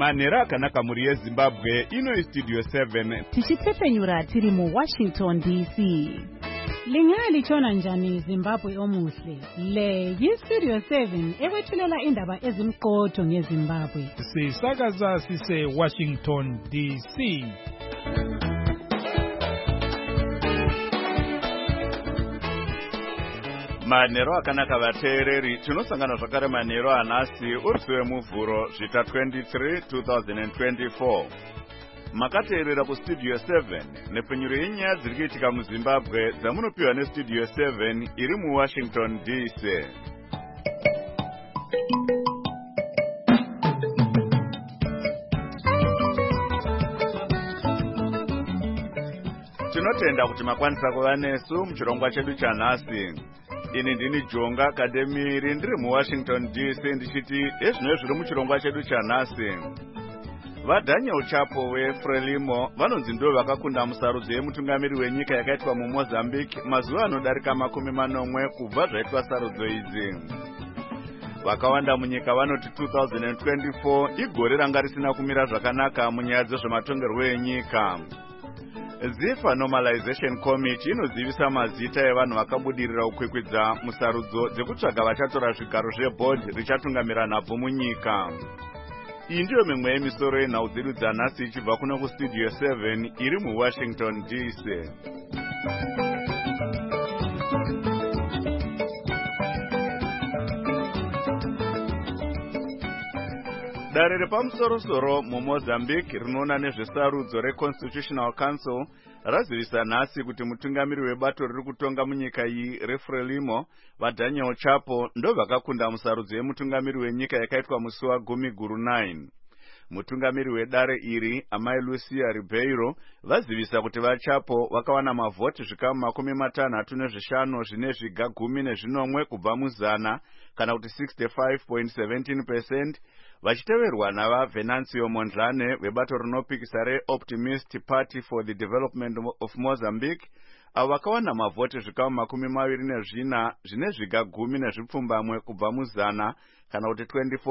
Manhero akanaka muri yeZimbabwe, ino Studio 7. Tichitsepenyura tiri mu Washington DC. Lingalitshona njani Zimbabwe omuhle? Le yiStudio 7 ekwethulela indaba ezimqotho ngeZimbabwe. Sisakaza sise Washington DC. Manhero akanaka vateereri, tinosangana zvakare manhero anhasi urusi muvhuro zvita 23 2024. Makateerera kuStudio 7 nepfenyuro yenyaya dziri kuitika muZimbabwe dzamunopiwa neStudio 7 iri muWashington DC. Tinotenda kuti makwanisa kuva nesu muchirongwa chedu chanhasi. Ini ndini Jonga Akademiri ndiri muWashington DC ndichiti ezvino zviri muchirongwa chedu chanhasi. VaDaniel Chapo weFrelimo vanonzi ndo vakakunda musarudzo yemutungamiri wenyika yakaitwa muMozambique mazuva anodarika 40 kubva zvaitwa sarudzo idzi. Vakawanda munyika vanoti 2024 igore ranga risina kumira zvakanaka munyaya dzezvematongerwo enyika. ZIFA Normalization Committee inozivisa mazita evanhu vakabudirira kukwikwidza musarudzo dzekutsvaga vachatora zvigaro zveboard richatungamira nhabvu munyika. Iyi ndiyo mimwe yemisoro yenhau dzedu dzanhasi ichibva kuno kuStudio 7 iri muWashington DC. Dare repamusoro-soro muMozambique rinoona nezvesarudzo reConstitutional Council razivisa nhasi kuti mutungamiri webato riri kutonga munyika iyi reFrelimo vaDaniel Chapo ndo vakakunda musarudzo yemutungamiri wenyika yakaitwa musi wa10/9. Mutungamiri wedare iri amai Lucia Ribeiro vazivisa kuti vaChapo vakawana mavhoti zvikamu 65 zvine zviga 10 kubva muzana kana kuti 65.17%, vachiteverwa navaVenancio Mondlane vebato rinopikisa reOptimist Party for the Development of Mozambique avo vakawana mavhoti zvikamu 24 zvine zviga 10 kubva muzana kana kuti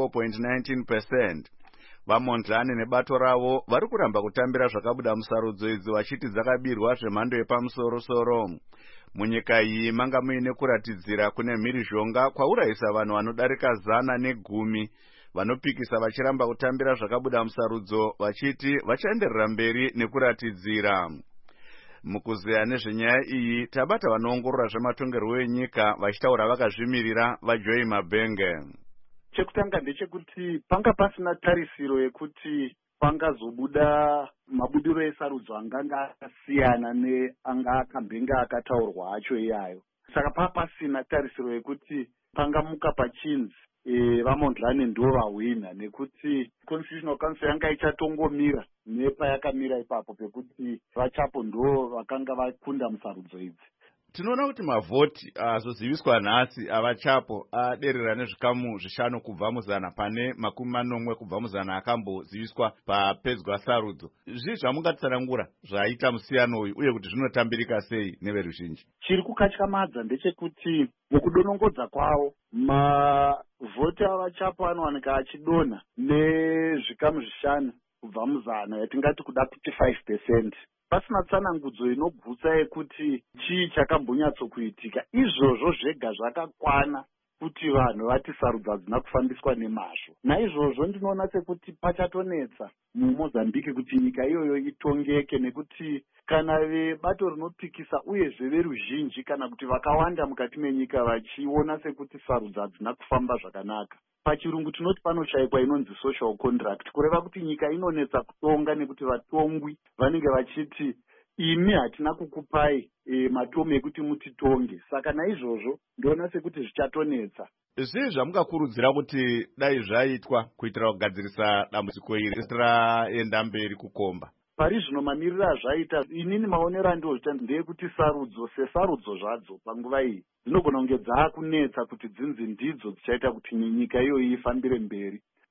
24.19%. VaMondlane nebato ravo vari kuramba kutambira zvakabuda musarudzo idzi vachiti dzakabirwa zvemhando yepamusoro-soro. Munyika iyi manga muine kuratidzira kune mhirizhonga kwaurayisa vanhu vanodarika 110 vanopikisa vachiramba kutambira zvakabuda musarudzo vachiti vachaenderera mberi nekuratidzira. Mukuzeya nezvenyaya iyi tabata vanoongorora zvematongerwo enyika vachitaura vakazvimirira vaJoy Mabenge. Chekutanga ndechekuti panga pasina tarisiro yekuti pangazobuda mabudiro esarudzo anganga akasiyana neanga akambenga akataurwa acho iyayo. Saka pasina tarisiro yekuti pangamuka pachinzi vaMondlane ndo vahwina nekuti Constitutional Council yanga ichatongomira nepayakamira ipapo pekuti vaChapo ndo vakanga vakunda musarudzo idzi. Tinoona kuti mavhoti azoziviswa nhasi avaChapo aderera nezvikamu 5 kubva muzana pane 40 kubva muzana akamboziviswa papedzwa sarudzo. Zvii zvamungatsanangura zvaita musiyano uyu uye kuti zvinotambirika sei neveruzhinji? Chiri kukatyamadza ndechekuti mukudonongodza kwavo mavhoti avaChapo anowanika achidonha nezvikamu 5 kubva muzana yatingati kuda kuti 5%. Pasina tsanangudzo inogutsa yekuti chii chakambonyatsokuitika. Izvozvo zvega zvakakwana kuti vanhu vati sarudzo hadzina kufambiswa nemazvo. Naizvozvo ndinoona sekuti pachatonetsa muMozambique kuti nyika iyoyo itongeke, nekuti kana vebato rinopikisa uyezve veruzhinji kana kuti vakawanda mukati menyika vachiona sekuti sarudzo hadzina kufamba zvakanaka, pachirungu tinoti panoshayikwa inonzi social contract, kureva kuti nyika inonetsa kutonga nekuti vatongwi vanenge vachiti imi hatina kukupai matomu ekuti mutitonge. Saka naizvozvo ndoona sekuti zvichatonetsa. Zvii zvamungakurudzira kuti dai zvaitwa kuitira kugadzirisa dambudziko iri raenda mberi kukomba? Pari zvino mamiriro azvaita, inini maonero andozvita ndeyekuti sarudzo sesarudzo zvadzo panguva iyi dzinogona kunge dzaakunetsa kuti dzinzi ndidzo dzichaita kuti nyika iyoyi ifambire mberi.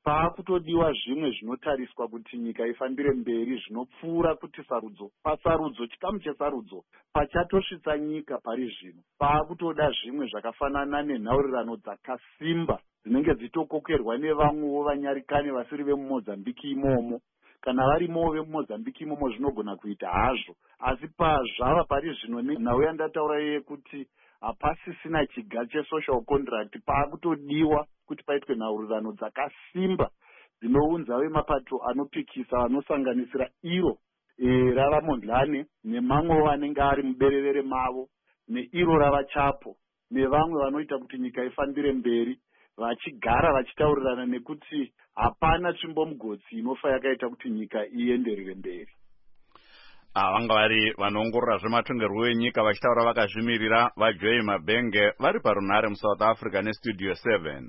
paakutodiwa zvimwe zvinotariswa kuti nyika ifambire mberi zvinopfuura kuti pasarudzo chikamu chesarudzo pachatosvitsa nyika pari zvino. Paakutoda zvimwe zvakafanana nenhaurirano dzakasimba dzinenge dzitokokerwa nevamwewo vanyarikane vasiri vemumozambiki imomo. Kana varimowo vemumozambiki imomo zvinogona kuita hazvo, asi pazvava pari zvino nhau yandataura yekuti hapasisina chiga chesocial contract, paakutodiwa kuti paitwe nhaurirano dzakasimba dzinounza vemapato anopikisa anosanganisira iro ravaMondlane nemamwewo anenge ari muberevere mavo neiro ravaChapo nevamwe vanoita kuti nyika ifambire mberi, vachigara vachitaurirana nekuti hapana tsvimbo mugodzi inofa yakaita kuti nyika ienderere mberi. Vanga vari vanoongorora zvematongerwo enyika vachitaura vakazvimirira vaJoy Mabenge vari parunhare muSouth Africa neStudio 7.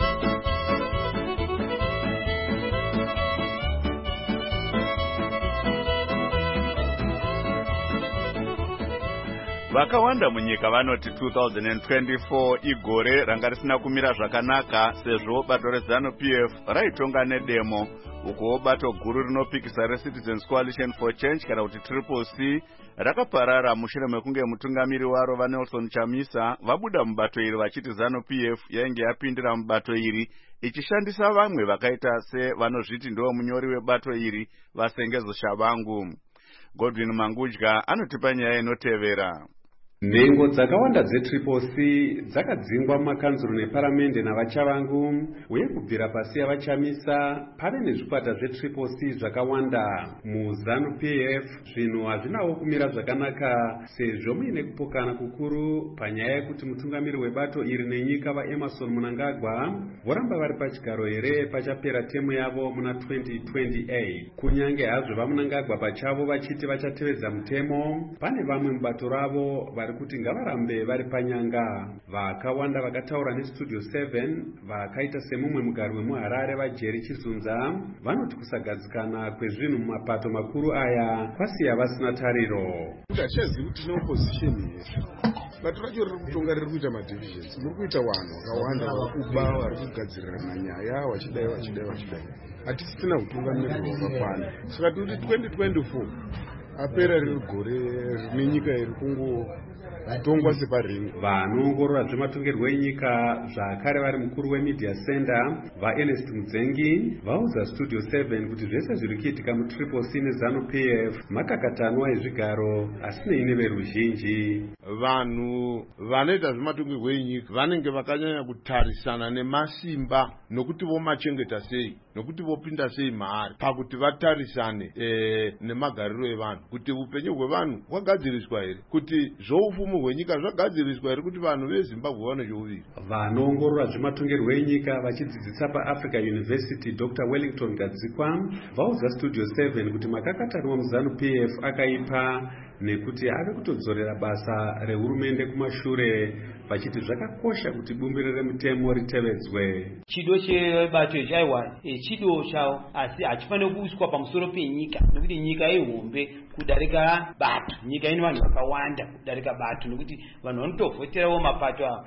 Vakawanda munyika vanoti 2024 igore ranga risina kumira zvakanaka sezvo bato reZANU-PF raitonga nedemo, uko bato guru rinopikisa reCitizens Coalition for Change kana kuti CCC rakaparara mushure mekunge mutungamiri waro vaNelson Chamisa vabuda mubato iri vachiti ZANU-PF yainge yapindira mubato iri ichishandisa vamwe vakaita sevanozviti ndiwo munyori webato iri vaSengezo Shabangu. Godwin Mangudya anotipa nyaya inotevera. Nhengo dzakawanda dzeCCC dzakadzingwa mumakanzuro neparamende navaChavangu, uye kubvira pasi yavaChamisa pave nezvikwata zveCCC zvakawanda. MuZANU-PF zvinhu hazvinawo kumira zvakanaka sezvo muine kupokana kukuru panyaya yekuti mutungamiri webato iri nenyika vaEmerson Mnangagwa voramba vari pachigaro here pachapera temu yavo muna 2028. Kunyange hazvo vaMnangagwa pachavo vachiti vachatevedza mutemo, pane vamwe mubato ravo kuti ngavarambe vari panyanga. Vakawanda vakataura neStudio 7 vakaita semumwe mugari wemuHarare vaJerry Chizunza vanoti kusagadzikana kwezvinhu mumapato makuru aya kwasiya vasina tariro. Ndachaziva kuti neopposition here bato racho riri kutonga riri kuita madivisions, muri kuita vanhu vakawanda vakuba vari kugadzirirana nyaya vachidai. Hatisina utungamiri hwakakwana, saka tiri 2024 apera riri gore nenyika iri kutongwa separingi. Vanoongorora zvematongerwo enyika zvakare vari mukuru weMedia Center vaErnest Mudzengi vaudza Studio 7 kuti zvese zviri kuitika muCCC neZANU-PF makakatanwa ezvigaro asi neine veruzhinji. Vanhu vanoita zvematongerwo enyika vanenge vakanyanya kutarisana nemasimba nokuti vomachengeta sei, nokuti vopinda sei maari pakuti vatarisane nemagariro evanhu, kuti upenyu hwevanhu hwagadziriswa here, kuti zvoufumu hwenyika zvagadziriswa here, kuti vanhu veZimbabwe vane chouviri. Vanoongorora zvematongerwo enyika vachidzidzisa paAfrica University Dr. Wellington Gadzikwa vaudza Studio 7 kuti makakatanwa muZANU-PF akaipa nekuti ave kutodzorera basa rehurumende kumashure vachiti zvakakosha kuti bumbiro remutemo ritevedzwe. Chido chebato chaiwa chido chavo asi hachifanira kuiswa pamusoro penyika, nekuti nyika ihombe kudarika bato. Nyika ine vanhu vakawanda kudarika bato, nekuti vanhu vanotovhoterawo mapato ava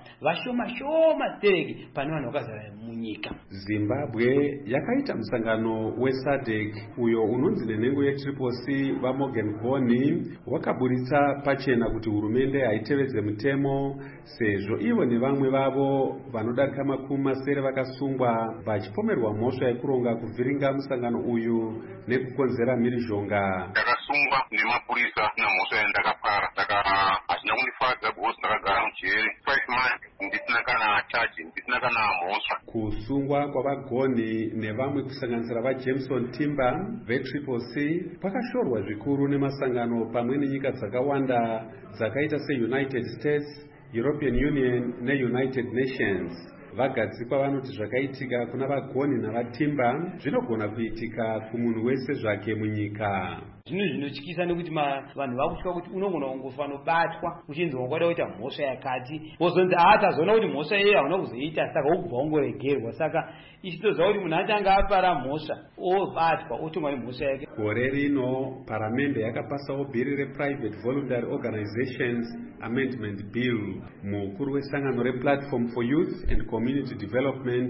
vashoma tereki pane vanhu vakazara munyika. Zimbabwe yakaita musangano weSADC uyo unonzi nenhengo yeCCC vaMorgan Boni wakaburitsa pachena kuti hurumende haitevedze mutemo sezvo ivo nevamwe vavo vanodarika makumi masere vakasungwa vachipomerwa mhosva yekuronga kuvhiringa musangano uyu nekukonzera mhirizhonga. Ndakasungwa nemapurisa namhosva yandakapara, saka hazvina kundifadza because ndakagara mujeri 5 months ndisina kana chaji, ndisina kana mhosva. Kusungwa kwavagoni nevamwe kusanganisira vaJameson Timber veCCC kwakashorwa zvikuru nemasangano pamwe nenyika dzakawanda dzakaita seUnited States, European Union neUnited Nations. Vagadzikwa vanoti zvakaitika kuna vagoni navaTimber zvinogona kuitika kumunhu wese zvake munyika. Zvinhu zvinotyisa nekuti vanhu vakutya kuti unogona kungobatwa uchinzi wakwada kuita mhosva yakati, wozonzi atazoona kuti mhosva iyoyo hauna kuzoita, saka wobva wangoregerwa. Saka ichitoziva kuti munhu atanga apara mhosva obatwa otongwa nemhosva yake. Gore rino paramende yakapasawo bhiri rePrivate Voluntary Organizations Amendment Bill. Mukuru wesangano rePlatform for Youth and Community Development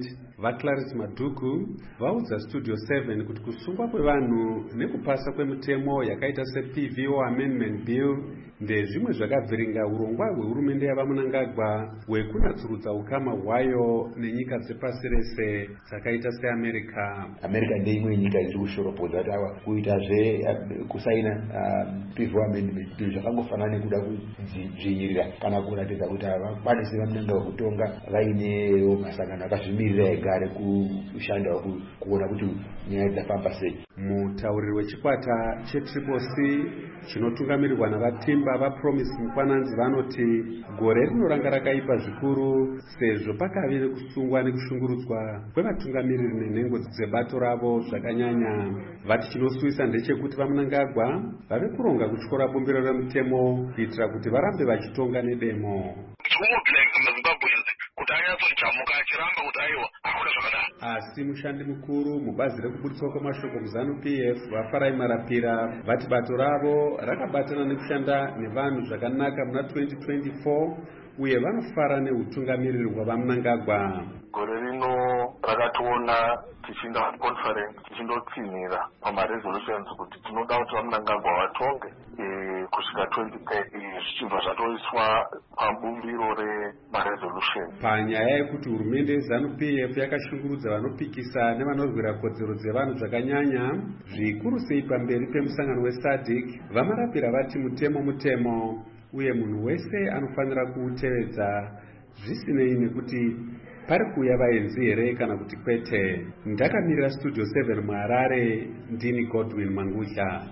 vaClarice Madhuku vaudza Studio 7 kuti kusungwa kwevanhu nekupasa kwemutemo yakaita sePVO Amendment Bill ndezvimwe zvakavhiringa urongwa hwehurumende yavaMunangagwa hwekunatsurudza ukama hwayo nenyika dzepasi rese dzakaita seAmerica. America ndeimwe nyika iri kushoropodza kuti kuitazve kusaina PVO Amendment Bill zvakangofanana nekuda kudzvinyirira kana kuratidza kuti havakwanisi vaMunangagwa kutonga vainewo masangano akazvimirira ega ari kushanda kuona kuti nyaya dzafamba sei. Mutauriri wechikwata cheTriple C chinotungamirirwa navatimba vaPromise Mukwananzi vanoti gore rinoranga rakaipa zvikuru sezvo pakave nekusungwa nekushungurudzwa kwevatungamiriri nenhengo dzebato ravo zvakanyanya. Vati chinosuvisa ndechekuti vaMunangagwa vave kuronga kutyora bumbiro remutemo kuitira kuti varambe vachitonga nedemo. Asi mushandi mukuru mubazi rekuburitswa kwamashoko kuZANU-PF vaFarai Marapira vati bato ravo rakabatana nekushanda nevanhu zvakanaka muna 2024 uye vanofara neutungamiriri hwavaMunangagwa. Gore rino rakationa tichienda conference tichindotsinhira pamaresolutions kuti tinoda kuti vaMunangagwa vatonge kusvika 2030 zvichibva zvatoiswa pabumbiro remaresolution. Panyaya yekuti hurumende yeZANU-PF yakashungurudza vanopikisa nevanorwira kodzero dzevanhu zvakanyanya zvikuru sei pamberi pemusangano weSADC, vaMarapira vati mutemo uye munhu wese anofanira kuutevedza zvisinei nekuti pari kuuya vaenzi here kana kuti kwete. Ndakamirira Studio 7 muHarare, ndini Godwin Mangudla.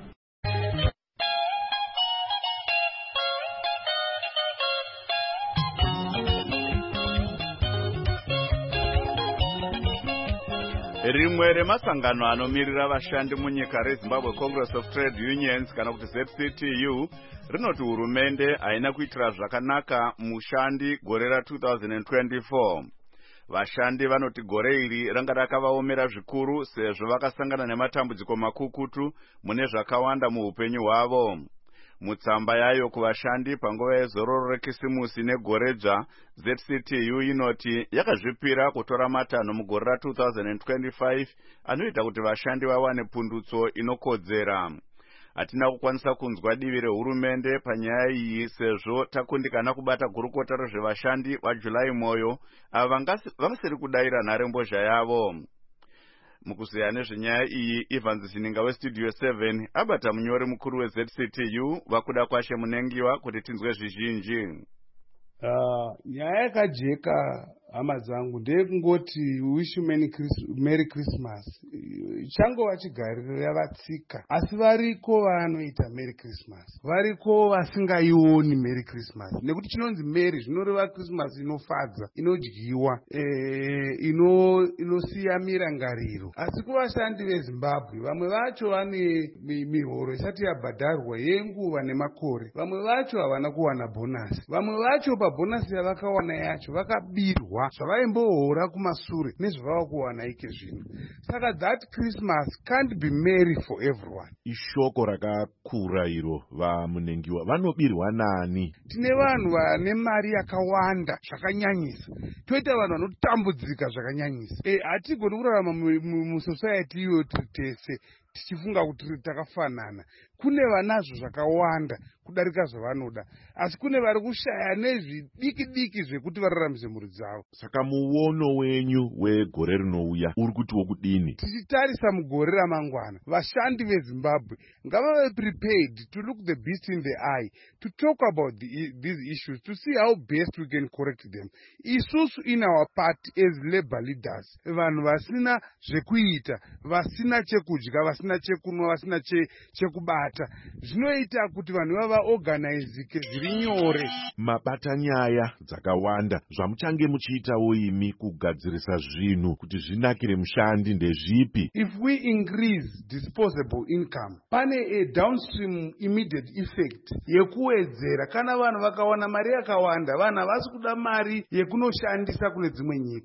Rimwe remasangano anomirira vashandi munyika reZimbabwe Congress of Trade Unions kana kuti ZCTU rinoti hurumende haina kuitira zvakanaka mushandi gore ra2024. Vashandi vanoti gore iri ranga rakavaomera zvikuru sezvo vakasangana nematambudziko makukutu mune zvakawanda muupenyu hwavo. Mutsamba yayo kuvashandi panguva yezororo rekisimusi negore dzva, ZCTU inoti yakazvipira kutora matanho mugore ra2025 anoita kuti vashandi vawane pundutso inokodzera. Hatina kukwanisa kunzwa divi rehurumende panyaya iyi sezvo takundikana kubata gurukota rezvevashandi vaJulai Moyo ava vasiri kudaira nharembozha yavo. Mukuziya nezvenyaya iyi, Evans Zininga weStudio 7 abata munyori mukuru weZCTU vakuda kwashe munengiwa kuti tinzwe zvizhinji. Nyaya yakajeka hama dzangu ndeyekungoti wish you Merry Christmas. Changova chigariro yavatsika, asi variko vanoita Merry Christmas, variko vasingaioni Merry Christmas. Nekuti chinonzi Merry zvinoreva Christmas inofadza, inodyiwa, inosiya mirangariro. Asi kuvashandi veZimbabwe, vamwe vacho vane mihoro isati yabhadharwa yenguva nemakore, vamwe vacho havana kuwana bonasi, vamwe vacho pabhonasi yavakawana yacho vakabirwa zvavaimbohora kumasure nezvavava kuwana ike zvino. Saka that Christmas can't be merry for everyone. Ishoko rakakura iro vamunengiwa. Vanobirwa nani? Tine vanhu vane mari yakawanda zvakanyanyisa, toita vanhu vanotambudzika zvakanyanyisa. Hatigoni kurarama musociety iyo tese tichifunga kuti takafanana. Kune vanazvo zvakawanda kudarika zvavanoda, asi kune vari kushaya nezvidiki zvekuti vararamise mhuri dzavo. Saka muono wenyu wegore rinouya uri kuti wokudini? Tichitarisa mugore ramangwana, vashandi veZimbabwe ngavave prepared to look the beast in the eye, to talk about these issues, to see how best we can correct them. Isusu in our part as labor leaders, vanhu vasina zvekuita, vasina chekudya, vasina chekunwa, vasina chekubata, zvinoita kuti vanhu vava organizike zviri nyore. Mabata nyaya dzakawanda zvamuchange muchiitawo imi kugadzirisa zvinhu kuti zvinakire mushandi ndezvipi? If we increase disposable income, pane a downstream immediate effect yekuwedzera. Kana vanhu vakawana mari yakawanda, vanhu havasi kuda mari yekunoshandisa kune dzimwe nyika,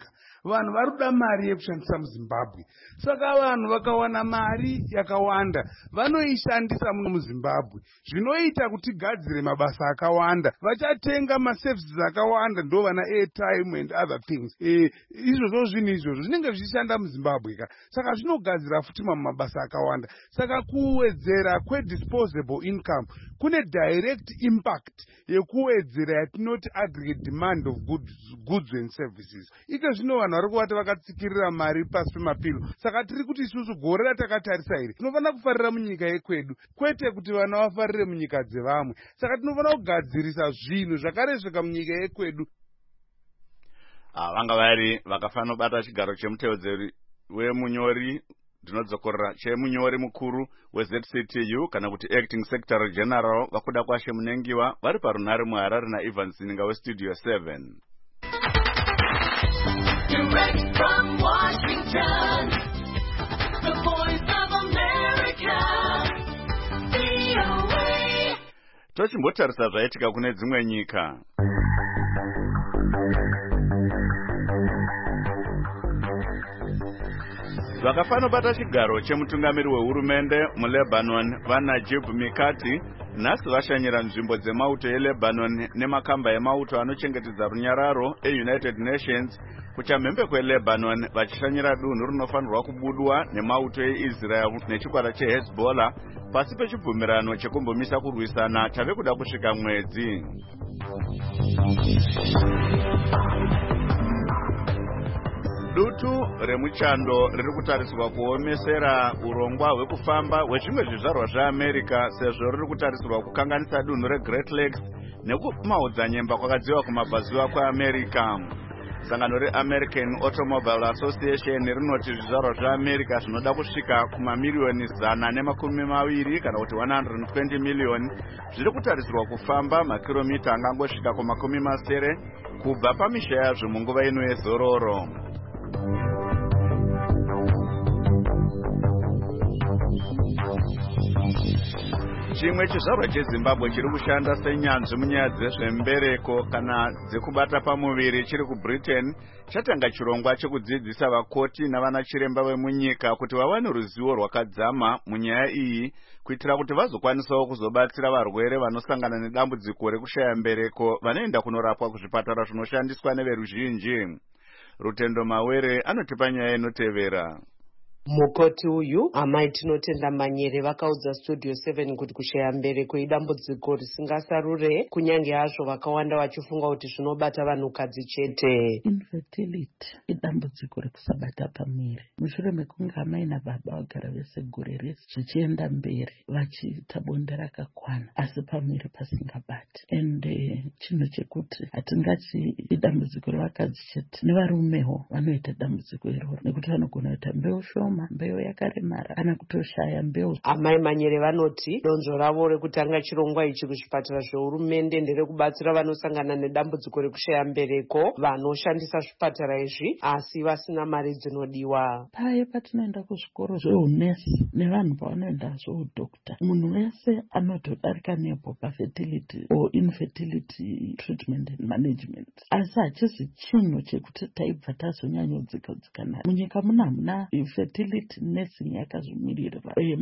vanhu vari kuda mari yekushandisa muzimbabwe. Saka vanhu vakawana mari yakawanda vanoishandisa muno muzimbabwe, zvinoita kuti tigadzire mabasa akawanda. Vachatenga maservices akawanda, ndo vana airtime and other things. Izvozvo zvinhu izvozvo zvinenge zvichishanda muzimbabwe ka, saka zvinogadzira futi mabasa akawanda. Saka kuwedzera disposable income kune direct impact yekuwedzera yatinoti aggregate demand of goods and services. Ike zvino vanhu vari kuvata vakatsikirira mari pasi pemapilo. Saka tiri kuti isusu gore ratakatarisa iri tinofanira kufarira munyika yekwedu, kwete kuti vana vafarire munyika dzevamwe. Saka tinofanira kugadzirisa zvinhu zvakaresveka munyika yekwedu. Vanga vari vakafanira kubata chigaro chemutevedzeri wemunyori ndinodzokorera chemunyori mukuru weZCTU kana kuti acting secretary general vakuda kwashe munengiwa vari parunare muHarare naEvans Ninga westudio 7. Direct from Washington, the voice of America, VOA. Tochimbotarisa zvaitika kune dzimwe nyika. Vakafanira bata chigaro chemutungamiri wehurumende muLebanon vaNajib Mikati nhasi vashanyira nzvimbo dzemauto yeLebanon nemakamba emauto anochengetedza runyararo eUnited Nations kuchamhembe kweLebanon vachishanyira dunhu rinofanirwa kubudwa nemauto eIsrael nechikwata cheHezbollah pasi pechibvumirano chekumbomisa kurwisana chave kuda kusvika mwedzi. Dutu remuchando riri kutarisirwa kuomesera urongwa hwekufamba hwezvimwe zvizvarwa zveAmerica sezvo riri kutarisirwa kukanganisa dunhu reGreat Lakes nekumaodzanyemba kwakadziwa kumabvazuva kweAmerica. Sangano reAmerican Automobile Association rinoti zvizvarwa zveAmerica zvinoda kusvika kumamiliyoni 120 kana kuti 120 miliyoni zviri kutarisirwa kufamba makiromita angangosvika kuma-70 kubva pamisha yazvo munguva ino yezororo. Chimwe chizvarwa cheZimbabwe chiri kushanda senyanzvi munyaya dzezvembereko kana dzekubata pamuviri chiri kuBritain chatanga chirongwa chekudzidzisa vakoti navana chiremba vemunyika kuti vawane ruzivo rwakadzama munyaya iyi kuitira kuti vazokwanisawo kuzobatsira varwere vanosangana nedambudziko rekushaya mbereko vanoenda kunorapwa kuzvipatara zvinoshandiswa neveruzhinji. Rutendo Mawere anotipa nyaya inotevera. Mukoti uyu amai tinotenda Manyere vakaudza studio 7 kuti kushaya mbereko idambudziko risingasarure kunyange hazvo vakawanda vachifunga kuti zvinobata vanhukadzi chete. Infertility idambudziko rekusabata pamwiri mushure mekunge amai nababa vagara vese gore rese zvichienda mberi vachiita bonde rakakwana asi pamwiri pasingabati. Ende chinhu chekuti hatingati idambudziko revakadzi chete, nevarumewo vanoita dambudziko iroro nekuti vanogona kuita mbeu shoma, mbeu yakaremara kana kutoshaya mbeu. Amai Manyere vanoti donzvo ravo rekutanga chirongwa ichi kuzvipatara zvehurumende nderekubatsira vanosangana nedambudziko rekushaya mbereko vanoshandisa zvipatara izvi asi vasina mari dzinodiwa. Paye patinoenda kuzvikoro zveunesi nevanhu pavanoenda zveudokta, munhu wese anotodarika nepo pafertility or infertility treatment and management, asi hachisi chinhu chekuti taibva tazonyanyodzikadzikana. Munyika muna fertility nursing yakazvimirira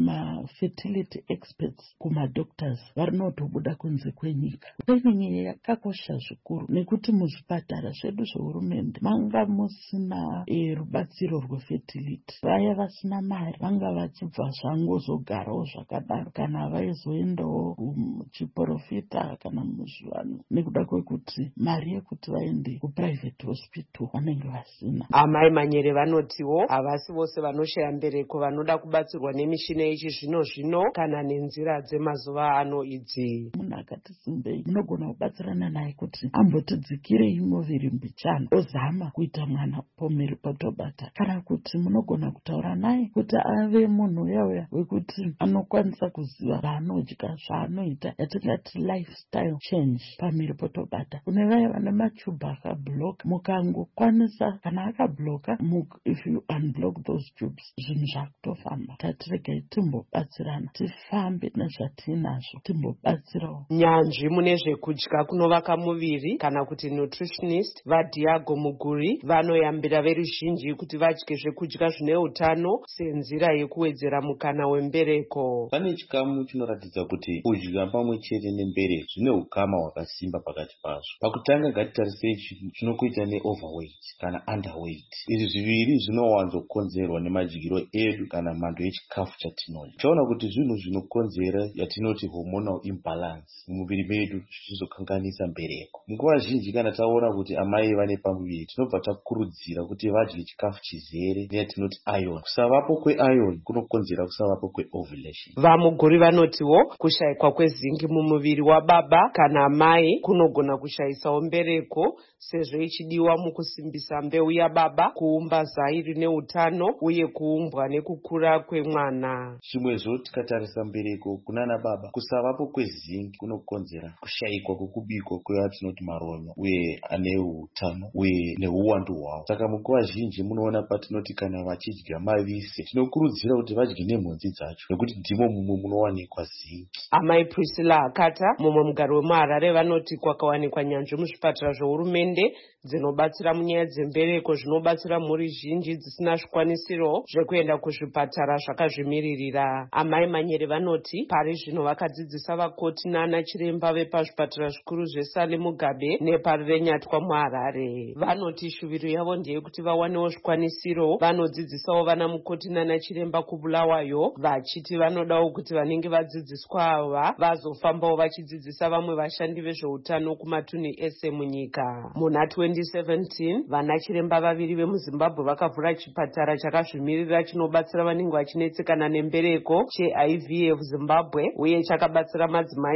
mafertility experts kumadoctors varinotobuda kunze kwenyika. Training yakakosha zvikuru nekuti muzvipatara zvedu zvehurumende manga musina rubatsiro rwefertility. Vaya vasina mari vanga vachibva zvangozogarawo zvakadaro kana vaizoendawo kuchiprofita kana muzvivano nekuda kwekuti mari yekuti vaende kuprivate hospital vanenge vasina. Amai Manyere vanotiwo havasi vose vanoshaya mbereko vanoda kubatsirwa nemishina yechizvino zvino kana nenzira dzemazuva ano idzi. Munhu akati simbei munogona kubatsirana naye kuti ambotidzikirei muviri mbichana ozama kuita mwana pomeri potobata, kana kuti munogona kutaura naye kuti ave munhu uyauya wekuti anokwanisa kuziva zvaanodya zvaanoita yatingati lifestyle change pamiri potobata. Kune vaya vane matube akabloka, mukangokwanisa kana akabloka, if you unblock those tubes, zvinhu zvakutofamba. Tatiregai timbobatsirana, tifambe nezvatinazvo, timbobatsirawo. Nyanzvi mune zvekudya kunovaka muviri kana kuti nutritionist vaDiago Muguri vanoyambira veruzhinji kuti vadye zvekudya zvine utano senzira yekuwedzera mukana wembereko. Pane chikamu chinoratidza kuti kudya pamwe chete nembereko zvine ukama hwakasimba pakati pazvo. Pakutanga ngatitarisei chinokuita neoverweight kana underweight. Izvi zviviri zvinowanzokonzerwa nemadyiro edu kana mhando yechikafu chatinodya. Taona kuti zvinhu zvinokonzera yatinoti hormonal imbalance mumuviri medu zvichizokanganisa mbereko. Nguva zhinji kana taona kuti amai vane pamuviri, tinobva takurudzira kuti vadye chikafu chizere neyatinoti iron. Kusavapo kweiron kunokonzera kusavapo kweovulation. VaMuguri vanotiwo kushayikwa kwezingi mumuviri wababa kana amai kunogona kushayisawo mbereko sezvo ichidiwa mukusimbisa mbeu yababa, kuumba zai rine utano uye kuumbwa nekukura kwemwana. Zvimwezvo tikatarisa mbereko kunana baba, kusavapo kwezingi kunokonzera kushayikwa kwekubikwa kweyatinoti maronyo uye ane utano uye neuwandu hwawo. Saka munguva zhinji munoona patinoti kana vachidya mavise tinokurudzira kuti vadye nemhodzi dzacho nekuti ndimo mumwe munowanikwa zingi. Amai Priscilla Akata mumwe mugari wemuHarare vanoti kwakawanikwa nyanzvi muzvipatara zvohurumende dzinobatsira munyaya dzembereko zvinobatsira mhuri zhinji dzisina zvikwanisiro zvekuenda kuzvipatara zvakazvimiririra. Amai Manyere vanoti pari zvino vakadzidzisa vakoti nana chiremba vepazvipatara zvikuru zveSally Mugabe nepari reNyatwa muHarare. Vanoti shuviro yavo ndeyekuti vawanewo zvikwanisiro. Vanodzidzisawo vana mukoti nana chiremba kubulawayo, vachiti vanodawo kuti vanenge vadzidziswa ava vazofambawo vachidzidzisa vamwe vashandi vezveutano kumatunhu ese munyika. Muna 2017 vana chiremba vaviri vemuZimbabwe vakavhura chipatara chakazvimirira chinobatsira vanenge vachinetsekana nembereko cheIVF Zimbabwe uye chakabatsira madzimai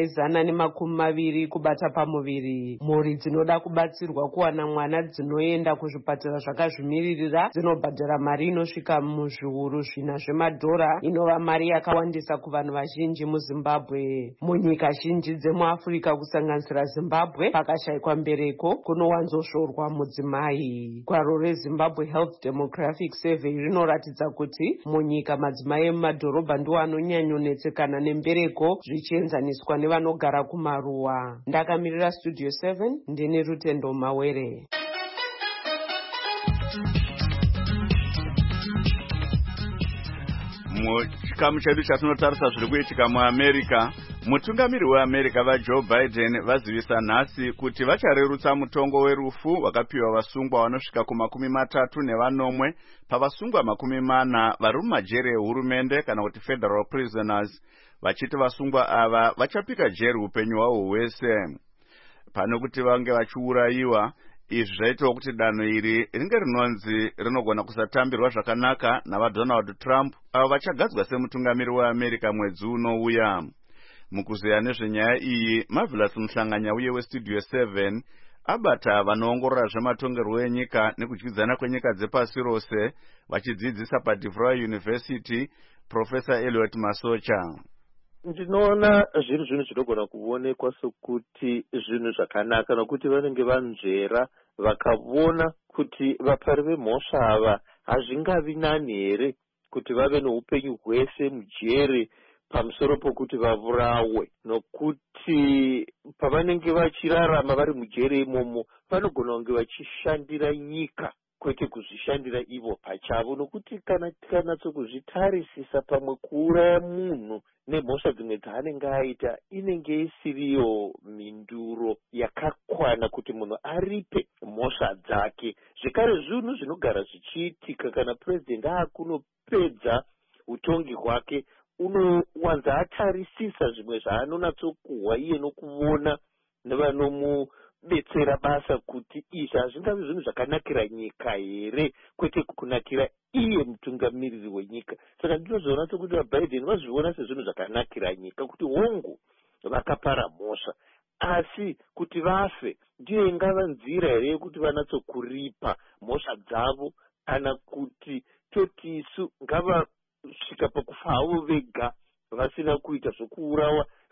120 kubata pamuviri. Mhuri dzinoda kubatsirwa kuwana mwana dzinoenda kuzvipatara zvakazvimiririra dzinobhadhara mari inosvika muzviuru 4 zvemadhora, inova mari yakawandisa kuvanhu vazhinji muZimbabwe. Munyika zhinji dzemuAfrica kusanganisira Zimbabwe, pakashayikwa mbereko kunowanzoshorwa mudzimai. Gwaro reZimbabwe Health Demographic Survey rinoratidza kuti munyika madzimai emumadhorobha ndiwo anonyanyonetsekana nembereko zvichienzaniswa nevanogara kumaruwa. Ndakamirira Studio 7 ndini Rutendo Mawere. Muchikamu chedu chatinotarisa zviri kuitika muAmerica, mutungamiri weAmerica vaJoe Biden vazivisa nhasi kuti vacharerutsa mutongo werufu wakapiwa vasungwa vanosvika ku30 pavasungwa 40 vari mumajeri ehurumende kana kuti federal prisoners, vachiti vasungwa ava vachapika jeri upenyu hwavo hwese. Pane kuti vange vachiurayiwa, izvi zvaitawo kuti danho iri ringe rinonzi rinogona kusatambirwa zvakanaka navaDonald Trump avo vachagadzwa semutungamiri weAmerica mwedzi unouya. Mukuzeya nezvenyaya iyi, Marvelous Muhlanganya uye weStudio 7 abata vanoongorora zvematongerwo enyika nekudyidzana kwenyika dzepasi rose vachidzidzisa paDeVry University, Professor Elliot Masocha. Ndinoona zviri zvinhu zvinogona kuonekwa sokuti zvinhu zvakanaka nokuti vanenge vanzvera vakavona kuti vapari vemhosva ava hazvingavi nani here kuti vave noupenyu hwese mujeri pamusoro pokuti vavurawe, nokuti pavanenge vachirarama vari mujeri imomo vanogona kunge vachishandira nyika kwete kuzvishandira ivo pachavo, nokuti kana tikanatsokuzvitarisisa pamwe kuuraya munhu nemhosva dzimwe dzaanenge aita inenge isiriyo minduro yakakwana kuti munhu aripe mhosva dzake. Zvekare zvinhu zvinogara zvichiitika kana purezidendi aakunopedza utongi hwake, unowanza atarisisa zvimwe zvaanonatsokuhwa iye nokuona nevanomubetsera basa kuti izvi hazvingavi zvinhu zvakanakira nyika here kwete kunakira iye mutungamiriri wenyika. Saka ndinozoona sokuti vaBiden vazviona sezvinhu zvakanakira nyika kuti hongu vakapara mhosva, asi kuti vafe ndiyo ingava nzira here yekuti vanatsokuripa mhosva dzavo, kana kuti toti isu ngavasvika pakufa havo vega vasina kuita zvokuurawa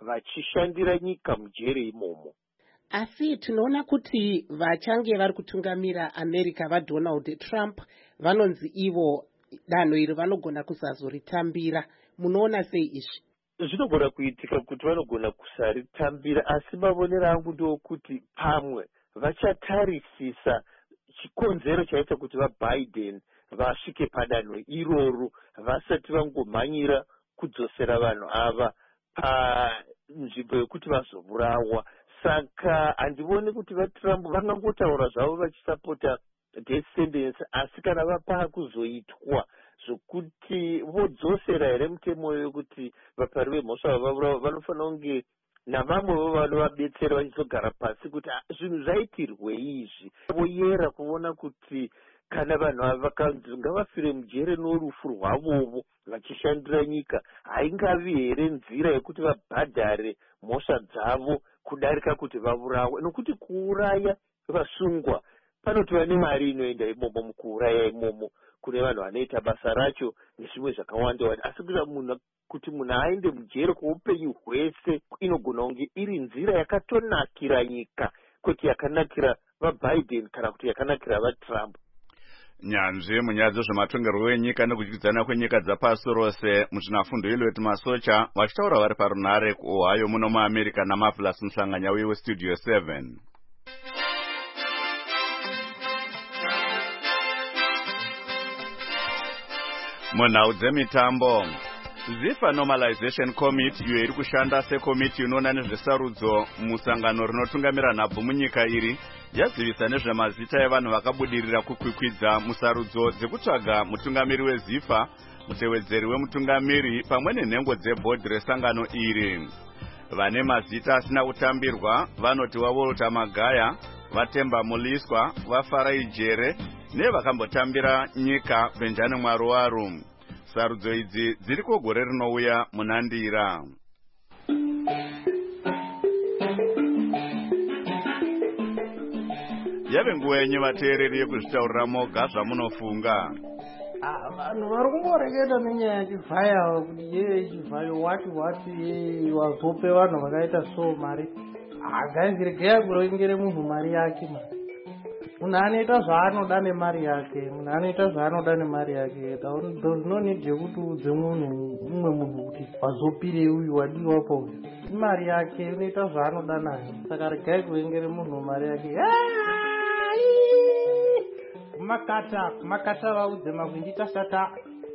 vachishandira nyika mujere imomo. Asi tinoona kuti vachange vari kutungamira America vaDonald Trump vanonzi ivo danho iri vanogona kusazoritambira. Munoona sei izvi? Zvinogona kuitika kuti vanogona kusaritambira, asi mavonero angu ndokuti pamwe vachatarisisa chikonzero chaita kuti vaBiden vasvike padanho iroro vasati vangomhanyira kudzosera vanhu ava panzvimbo yekuti vazovurawa. Saka handivoni kuti vaTrump vangangotaura zvavo vachisapota death sentence, asi kana vapaa kuzoitwa zvokuti vodzosera here mutemo yokuti vapari vemhosva vavurawa vanofanira kunge navamwevo vanovabetsera vachizogara pasi kuti zvinhu zvaitirwei izvi, voyera kuona kuti kana vanhu ava vakanzi ngavafire mujere norufu rwavovo vachishandira nyika, haingavi here nzira yekuti vabhadhare mhosva dzavo kudarika kuti vavurawe, nokuti kuuraya vasungwa panotova nemari inoenda imomo mukuuraya imomo kune vanhu vanoita basa racho nezvimwe zvakawanda wanda. Asi kuti munhu aende mujere kweupenyu hwese inogona kunge iri nzira yakatonakira nyika kuti yakanakira vaBiden kana kuti yakanakira vaTrump. Nyanzvi munyaya dzezvematongerwo enyika nekudyidzana kwenyika dzapasi rose muzvinafundo ilweti masocha vachitaura vari parunare kuOhio muno muAmerica naMarvelous Muhlanganya weStudio 7. Munhau dzemitambo, ZIFA Normalization Committee iyo iri kushanda sekomiti inoona nezvesarudzo musangano rinotungamira nhabvu munyika iri yazivisa nezvemazita evanhu vakabudirira kukwikwidza musarudzo dzekutsvaga mutungamiri weZIFA, mutevedzeri wemutungamiri pamwe nenhengo dzebhodhi resangano iri. Vane mazita asina kutambirwa vanoti Walter Magaya, Vatemba Muliswa, Vafarai Jere nevakambotambira nyika Benjamin Mwaruwaru. Sarudzo idzi dziri kugore rinouya munandira. Yave nguva yenyu vateereri yekuzvitaurira moga zvamunofunga. Vanhu vari kumboreketa nenyaya yechivhayo kuti ye chivhayo wati wazope vanhu vakaita so mari. Gaizirigei kurengere munhu mari yake. Munhu anoita zvaanoda nemari yake. There's no need yekuti udze munhu umwe munhu kuti wazopire uyu wadiwapo. Mari yake unoita zvaanoda nayo. Saka regai kurengere munhu mari yake. Kumakata vaudze mavhindita sata.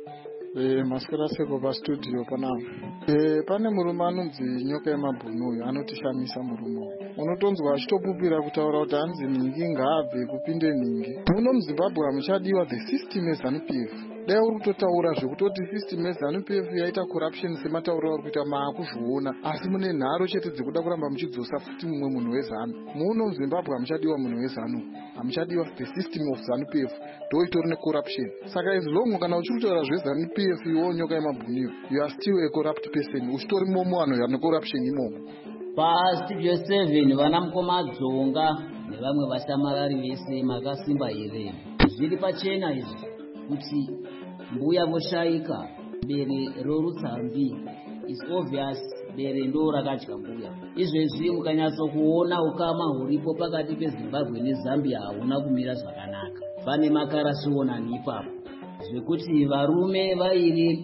Masikara seko pastudio panapa. Pane murume anonzi nyoka yemabhunu anotishamisa murume. Unotonzwa achitopupira kutaura kuti hanzi ningi ngaabve kupinde ningi. Muno muZimbabwe hamuchadiwa the system yeZANU-PF. Dai uri kutotaura zvekutoti system yeZANU-PF yaita corruption sematauriro ari kuita maakuzviona, asi mune nharo chete dzekuda kuramba muchidzosa futi mumwe munhu weZANU. Muno muZimbabwe hamuchadiwa munhu weZANU, hamuchadiwa the system of ZANU-PF ndo itori necorruption. Saka as long kana uchiri kutaura zveZANU-PF iwo nyoka yemabhuniyo, you are still a corrupt person, uchitori momo vanhu vari necorruption imomo. PaStudio 7 vana mukoma dzonga nevamwe vashamarari vese makasimba here. Zviri pachena izvi kuti mbuya voshaika bere rorutsambi. It's obvious bere ndo rakadya mbuya. Izvezvi mukanyatso kuona ukama huripo pakati peZimbabwe neZambia hauna kumira zvakanaka. Pane makarasonani ipapo zvekuti varume vairi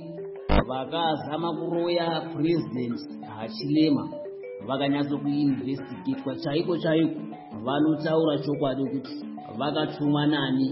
vakazama kuroya president Hachilema vakanyatso kuinvestigatwa chaiko vanotaura chokwadi kuti vakatumwa nani,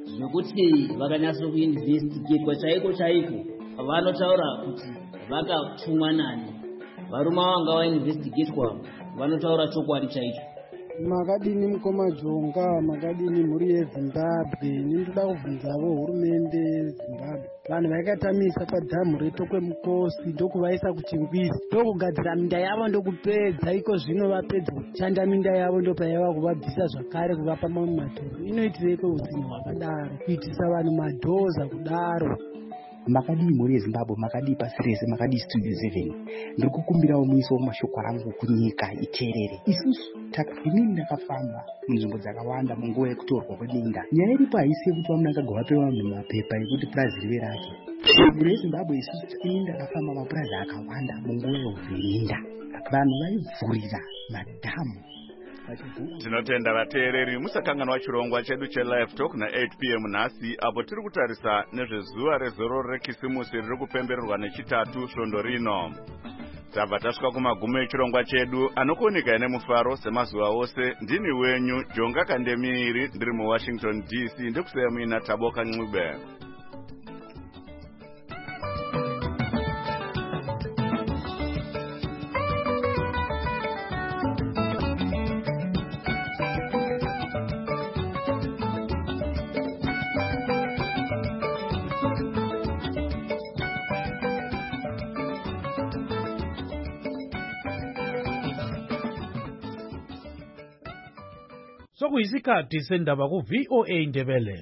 zvekuti vakanyatso kuinvestigatwa chaiko vanotaura kuti vakatumwa nani. Varume vanga vainvestigatwa vanotaura chokwadi chaicho. Makadini mukoma Jonga, makadini mhuri yeZimbabwe. Ndinoda kubvunzavo hurumende yeZimbabwe. Vanhu vakatamisa padhamu reTokwe Mukosi ndokuvaisa kuchingwizi, ndokugadzira minda yavo ndokupedza. Iko zvino vapedza kushanda minda yavo ndopayava kuvabvisa zvakare kuvapa mamwe matoro. Inoitireiko uzinhu hwakadaro, kuitisa vanhu madhoza kudaro? Makadii mhuri yeZimbabwe, makadii pasi rese, makadii Studio 7. Ndiri kukumbirawo muisawo mashoko angu kunyika iteerere. Isusu inini ndakafamba munzvimbo dzakawanda munguva yekutorwa kweminda. Nyaya iripo haisi yekuti vamunangagwa vape vanhu mapepa ekuti purazi rive rake. Mhuri yeZimbabwe isusu inini ndakafamba mapurazi akawanda munguva yekuminda. vanhu vaivhurira madhamu. Tinotenda vateereri musakanganwa chirongwa chedu chelive talk na8 p.m. nhasi apo tiri kutarisa nezvezuva rezororo rekisimusi riri kupembererwa nechitatu svondo rino. Tabva tasvika kumagumo echirongwa chedu anokuoneka nemufaro semazuva ose. Ndini wenyu Jonga Kandemiri ndiri muWashington DC ndikuseya muina Taboka Ncube. Sokuyisikhathi sendaba ku VOA Ndebele.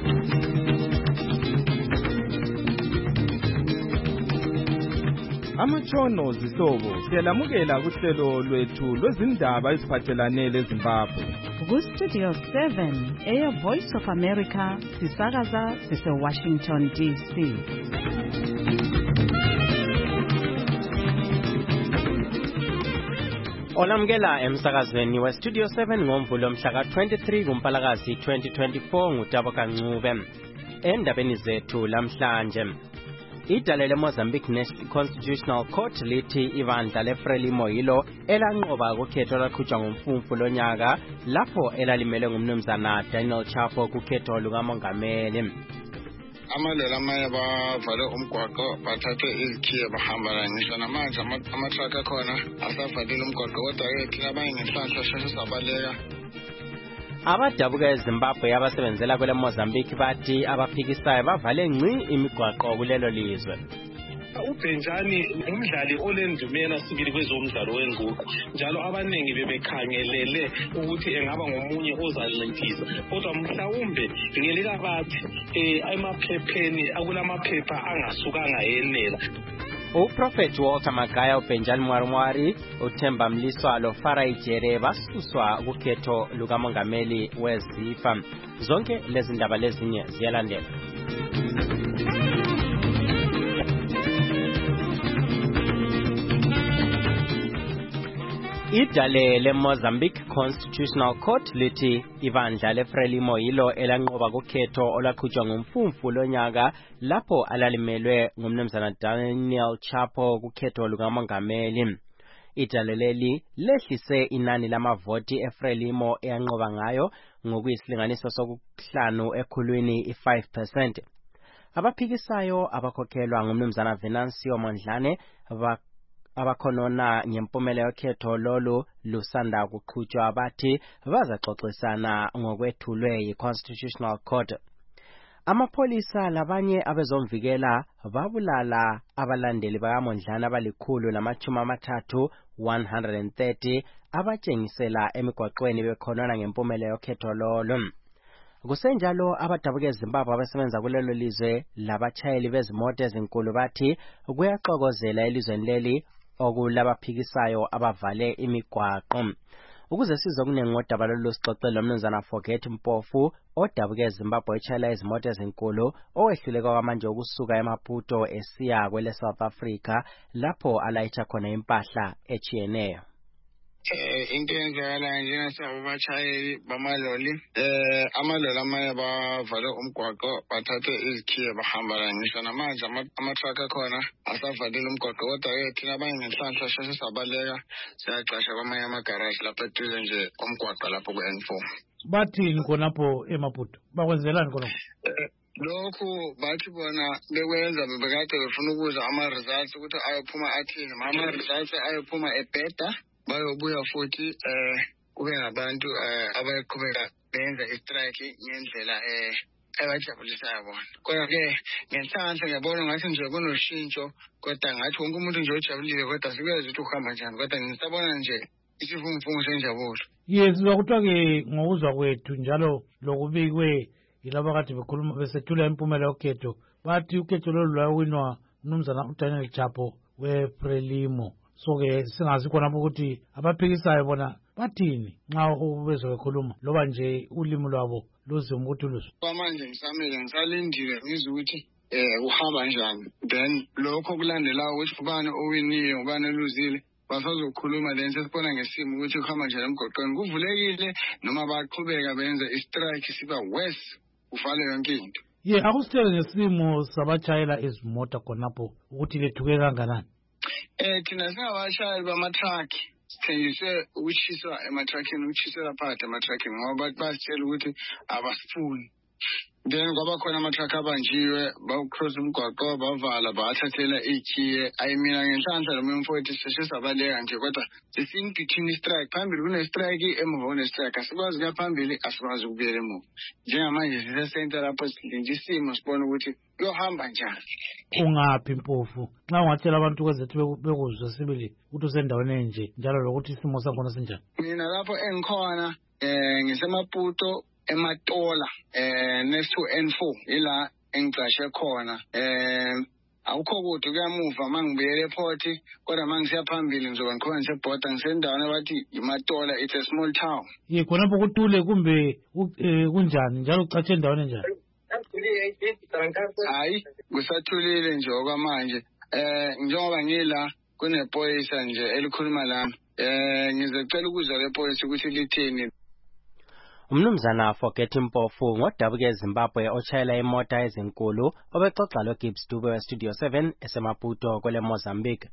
Amatshono zihlobo siyalamukela kuhlelo lwethu lwezindaba eziphathelane leZimbabwe. Ku-Studio 7 Air Voice of America sisakaza sise-Washington DC. Olamukela emsakazweni we-Studio 7 ngomvulo mhla ka-23 kuMpalakazi 2024 nguTaboka Ncube. Endabeni zethu lamhlanje, idale leMozambique Constitutional Court lithi ibandla leFrelimo yilo elanqoba kukhetho olwaqhutshwa ngomfumfu lonyaka lapho elalimele ngumnumzana Daniel Chapo kukhetho lukamongameli. Amalelo amanye bavale umgwaqo bathathe izikhiye bahamba ngisho namanje amatraka akhona asavalile umgwaqo kodwa-ke thina abanye ngenhlanhla sheshe sabaleka. Abadabuka eZimbabwe abasebenzela kwele Mozambique bathi abaphikisayo bavale ngci imigwaqo kulelo lizwe. uBenjani umdlali olendumela sibili kwezomdlalo wenguqu njalo abanengi bebekhangelele ukuthi engaba ngomunye ozancedisa kodwa mhlawumbe ngelika bathi emaphepheni akulamaphepha angasukanga yenela. Uprofet Walter Magaya, uBenjani Mwarumwari, uThemba Mliswa loFarai Jere basuswa kukhetho lukamongameli weZIFA. Zonke lezi ndaba lezinye ziyalandela. Idale leMozambique Constitutional Court lithi ibandla leFrelimo yilo elanqoba kukhetho olwaqhutshwa ngomfumfu lonyaka lapho alalimelwe ngumnumzana Daniel Chapo kukhetho lukamongameli. Idale leli lehlise inani lamavoti eFrelimo eyanqoba ngayo ngokuyisilinganiso sokuhlanu ekhulwini i5%. Abaphikisayo abakhokhelwa ngumnumzana Venancio Mondlane abakhonona ngempumela yokhetho lolu lusanda kuqhutshwa bathi bazaxoxisana ngokwethulwe yi-Constitutional Court. Amapolisa labanye abezomvikela babulala abalandeli bakaMondlane abali-130 130 abatshengisela emigwaqweni bekhonona ngempumela yokhetho lolu. Kusenjalo abadabuka eZimbabwe abasebenza kulelo lizwe labatshayeli bezimoto ezinkulu bathi kuyaxokozela elizweni leli okulabaphikisayo abavale imigwaqo. Ukuze sizokune ngodaba lolu sixoxele umnumzana Forget Mpofu odabuka eZimbabwe etshayela izimoto ezinkulu owehluleka kwamanje ukusuka eMaputo esiya kwele South Africa lapho alayitsha khona impahla echiyeneyo. Into enzakalayo njengasabo abatshayeli bamaloli amaloli amanye bavale umgwaqo bathathe izikhiye bahamba ngisho namanje amatraka akhona asavalile umgwaqo kodwa-ke thina abanye ngenhlanhla sheshe sabaleka siyaqasha kwamanye amagaraji lapho eduze nje komgwaqo lapho ku-N4. Bathini khonapho eMaputo? Bakwenzelani khonapho? Lokhu bathi bona bekwenza bebekade befuna ukuza ama-results ukuthi ayophuma athini ama-results ayophuma ebheda bayobuya futhi kube ngabantu abayeqhubeka benza istrike ngendlela ebajabulisayo bona. Kodwa-ke ngenhlanhla ngiyabona ngathi nje kunoshintsho kodwa ngathi wonke umuntu nje ojabulile kodwa sikwazi ukuthi uhamba njani kodwa ngisabona nje isivunguvungu senjabulo. Yes, lokuthiwa-ke ngokuzwa kwethu njalo lokubikwe yilabo kade bekhuluma besethula impumela yokhetho bathi ukhetho lolu lwawinwa umnumzana uDaniel Chapo weFrelimo. So-ke singazi khonapho ukuthi abaphikisayo bona bathini nxa bezokhuluma loba nje ulimi lwabo luzima ukuthi luzwe. Kwamanje ngisamele ngisalindile ngizwe ukuthi uhamba njani then lokho kulandelayo ukuthi ubani owiniyo ubani oluzile basazokhuluma lento sibona ngesimo ukuthi kuhamba njani emgwaqweni kuvulekile noma baqhubeka benze istrike siba worse uvale yonke into. Akusitshele ngesimo sabashayela izimota khonapho ukuthi lethuke kanganani. Thina singabashayeli bamatraki sithengiswe ukushiswa ematrackini ukushisela phakathi ematrackini ngoba basitshela ukuthi abasifuni. Then kwaba khona amatraki abanjiwe bawucross umgwaqo bavala bathathela ikhiye ayimina ngenhlanhla lo mfowethu seshabaleka nje kodwa sesin between strike phambili kune strike emuva kune strike asikwazi kuya phambili asikwazi ukubuyela emuva njengamanje sisesenta lapho silinje isimo sibona ukuthi kuyohamba njani. Ungaphi Mpofu nxa ungatshela abantu kwezethu bekuzwe sibili ukuthi usendaweni enje njalo lokuthi isimo sakhona sinjani? Mina lapho engikhona ngisemaputo ematola next to N4 ila engicashe khona awukho kude kuyamuva mangibuyele ePort kodwa mangisiya phambili ngizoba ngikhona ngisebhoda ngisendaweni abathi imatola it's a small town. Khonapho kutule kumbe kunjani njalo ucatshe endaweni enjani? Hayi kusathulile nje okwamanje njengoba ngila kunephoyisa nje elikhuluma lami ngizocela ukuzwa lephoyisa ukuthi lithini. Umnumzana Forget Mpofu ngodabuke eZimbabwe otshayela imota ezinkulu obexoxa lo Gibbs Dube we Studio 7 esemaputo kwele Mozambique.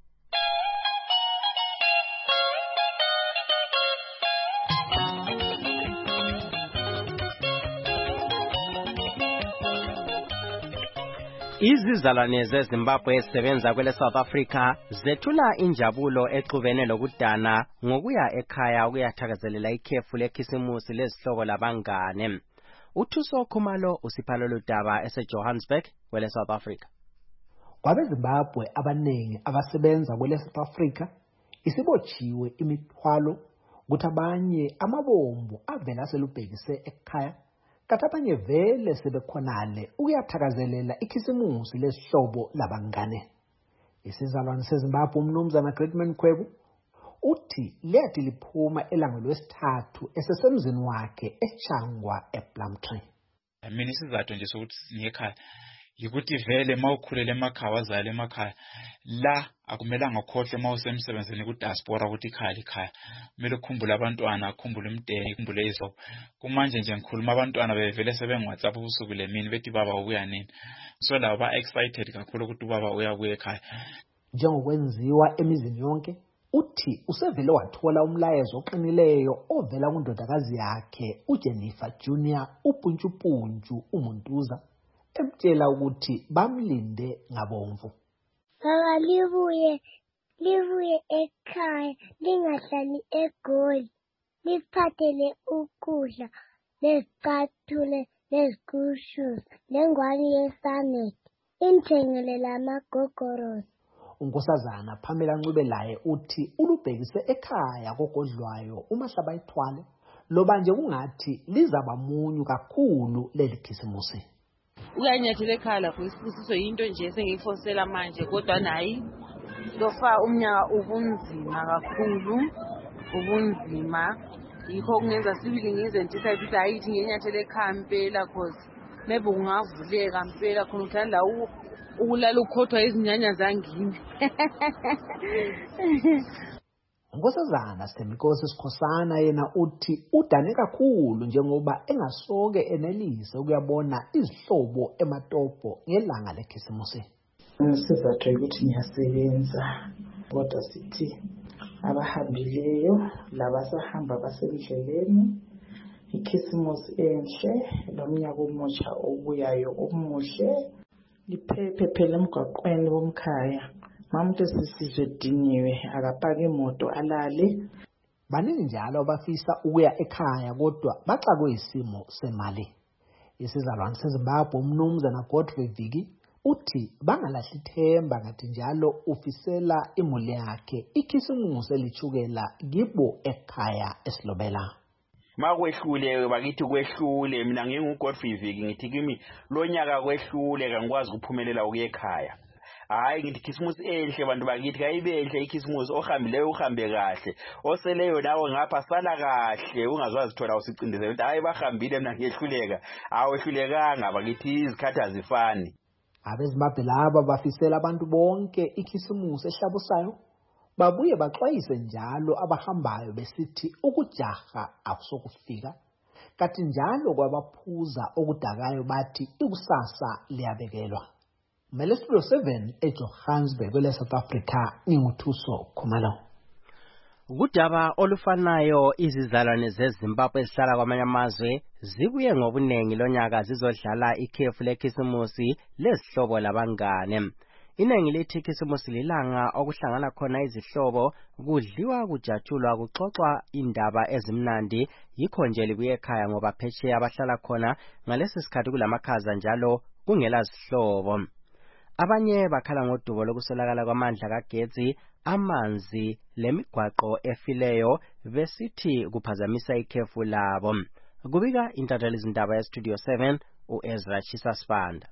Izizalwane zeZimbabwe ezisebenza kwele South Africa zethula injabulo exubene lokudana ngokuya ekhaya ukuyathakazelela ikhefu lekhisimusi lezihlobo labangane. Uthuso Khumalo usiphalo ludaba eseJohannesburg kwele South Africa. KwabeZimbabwe abanengi abasebenza kwele South Africa isibotshiwe imithwalo ukuthi abanye amabombo avela selubhekise ekhaya kati abanye vele sebekhonale ukuyathakazelela ikhisimusi lesihlobo labangane. Isizalwane seZimbabwe umnumzana Greatman Khwebu uthi lethi liphuma elangeni lwesithathu esesemzini wakhe eChangwa ePlumtree. Mina isizathu nje sokuthi ngekhaya yikuthi vele mawukhulele emakhaya wazala emakhaya la akumelanga ukhohle mawusemsebenzini ku diaspora ukuthi ikhaya kumele ukhumbule abantwana ukhumbule umndeni ukhumbule izobo kumanje nje ngikhuluma abantwana bevele sebengu-WhatsApp ubusuku lemini bethi baba ubuya nini so labo ba excited kakhulu ukuthi ubaba uyabuya ekhaya. Njengokwenziwa emizini yonke uthi usevele wathola umlayezo oqinileyo ovela kundodakazi yakhe uJennifer Junior upuntshupuntshu umuntuza emtshela ukuthi bamlinde ngabomvu. Baba libuye ekhaya lingahlali eGoli liphathele ukudla nezicathulo nezigushu nengwani yeSanet inthengele lamagogorosi. Unkosazana Pamela Ncubelaye uthi ulubhekise ekhaya kogodlwayo umahlaba ithwale loba nje kungathi lizaba munyu kakhulu leli khisimusi. Uyanyathela ekhaya lapho isibusiso yinto nje esengiyifosela manje kodwa nayi lofa umnyaka ubunzima kakhulu ubunzima yikho kungenza sibili ngize ntisa ukuthi ayithi ngenyathela ekhaya mpela cause maybe ungavuleka mpela khona uthanda ukulala ukhothwa izinyanya zangini. Unkosazana Sithembinkosi Sikhosana yena uthi udane kakhulu njengoba engasoke enelise ukuyabona izihlobo ematopo ngelanga lekhisimusi. Sizathu ukuthi ngiyasebenza kodwa sithi abahambileyo labasahamba basendleleni ikhisimusi enhle lomnyaka omutsha obuyayo omuhle liphephe phela emgwaqweni womkhaya. Mamuntu sisizwe ediniwe akapaka imoto alale. Baningi njalo bafisa ukuya ekhaya kodwa baxakwe isimo semali. Isizalwane seZimbabwe umnumzana Godfrey Viki uthi bangalahli ithemba ngathi njalo ufisela imuli yakhe ikhisimusi elichukela kibo ekhaya esilobela. Makwehlule bakithi kwehlule mina nginguGodfrey Viki ngithi kimi lonyaka kwehlule kangikwazi ukuphumelela ukuya ekhaya. Hayi ngithi Christmas enhle bantu bakithi kayibe enhle iChristmas ohambileyo uhambe kahle oseleyo nawe ngapha sala kahle ungazwazi thola usicindezela ukuthi hayi bahambile mina ngiyehluleka awehlulekanga bakithi izikhathi azifani. AbeZimbabwe laba bafisela abantu bonke ikhisimusi ehlabusayo babuye baxwayise njalo abahambayo besithi ukujaha akusokufika, kanti njalo kwabaphuza okudakayo bathi ikusasa liyabekelwa. Umele Studio 7 eJohannesburg South Africa, nginguthuso Khumalo. Kudaba olufanayo izizalwane zeZimbabwe ezihlala kwamanye amazwe zibuye ngobunengi lonyaka zizodlala ikhefu lekhisimusi lezihlobo labangane. Inengi lithi ikhisimusi lilanga okuhlangana khona izihlobo, kudliwa, kujatshulwa, kuxoxwa indaba ezimnandi, yikho nje libuye ekhaya ngoba phesheya abahlala khona ngalesi sikhathi kulamakhaza njalo kungela zihlobo. Abanye bakhala ngodubo lokuswelakala kwamandla kagetsi, amanzi lemigwaqo efileyo besithi kuphazamisa ikhefu labo. Kubika intatheli izindaba yeStudio 7 uEzra Chisasibanda.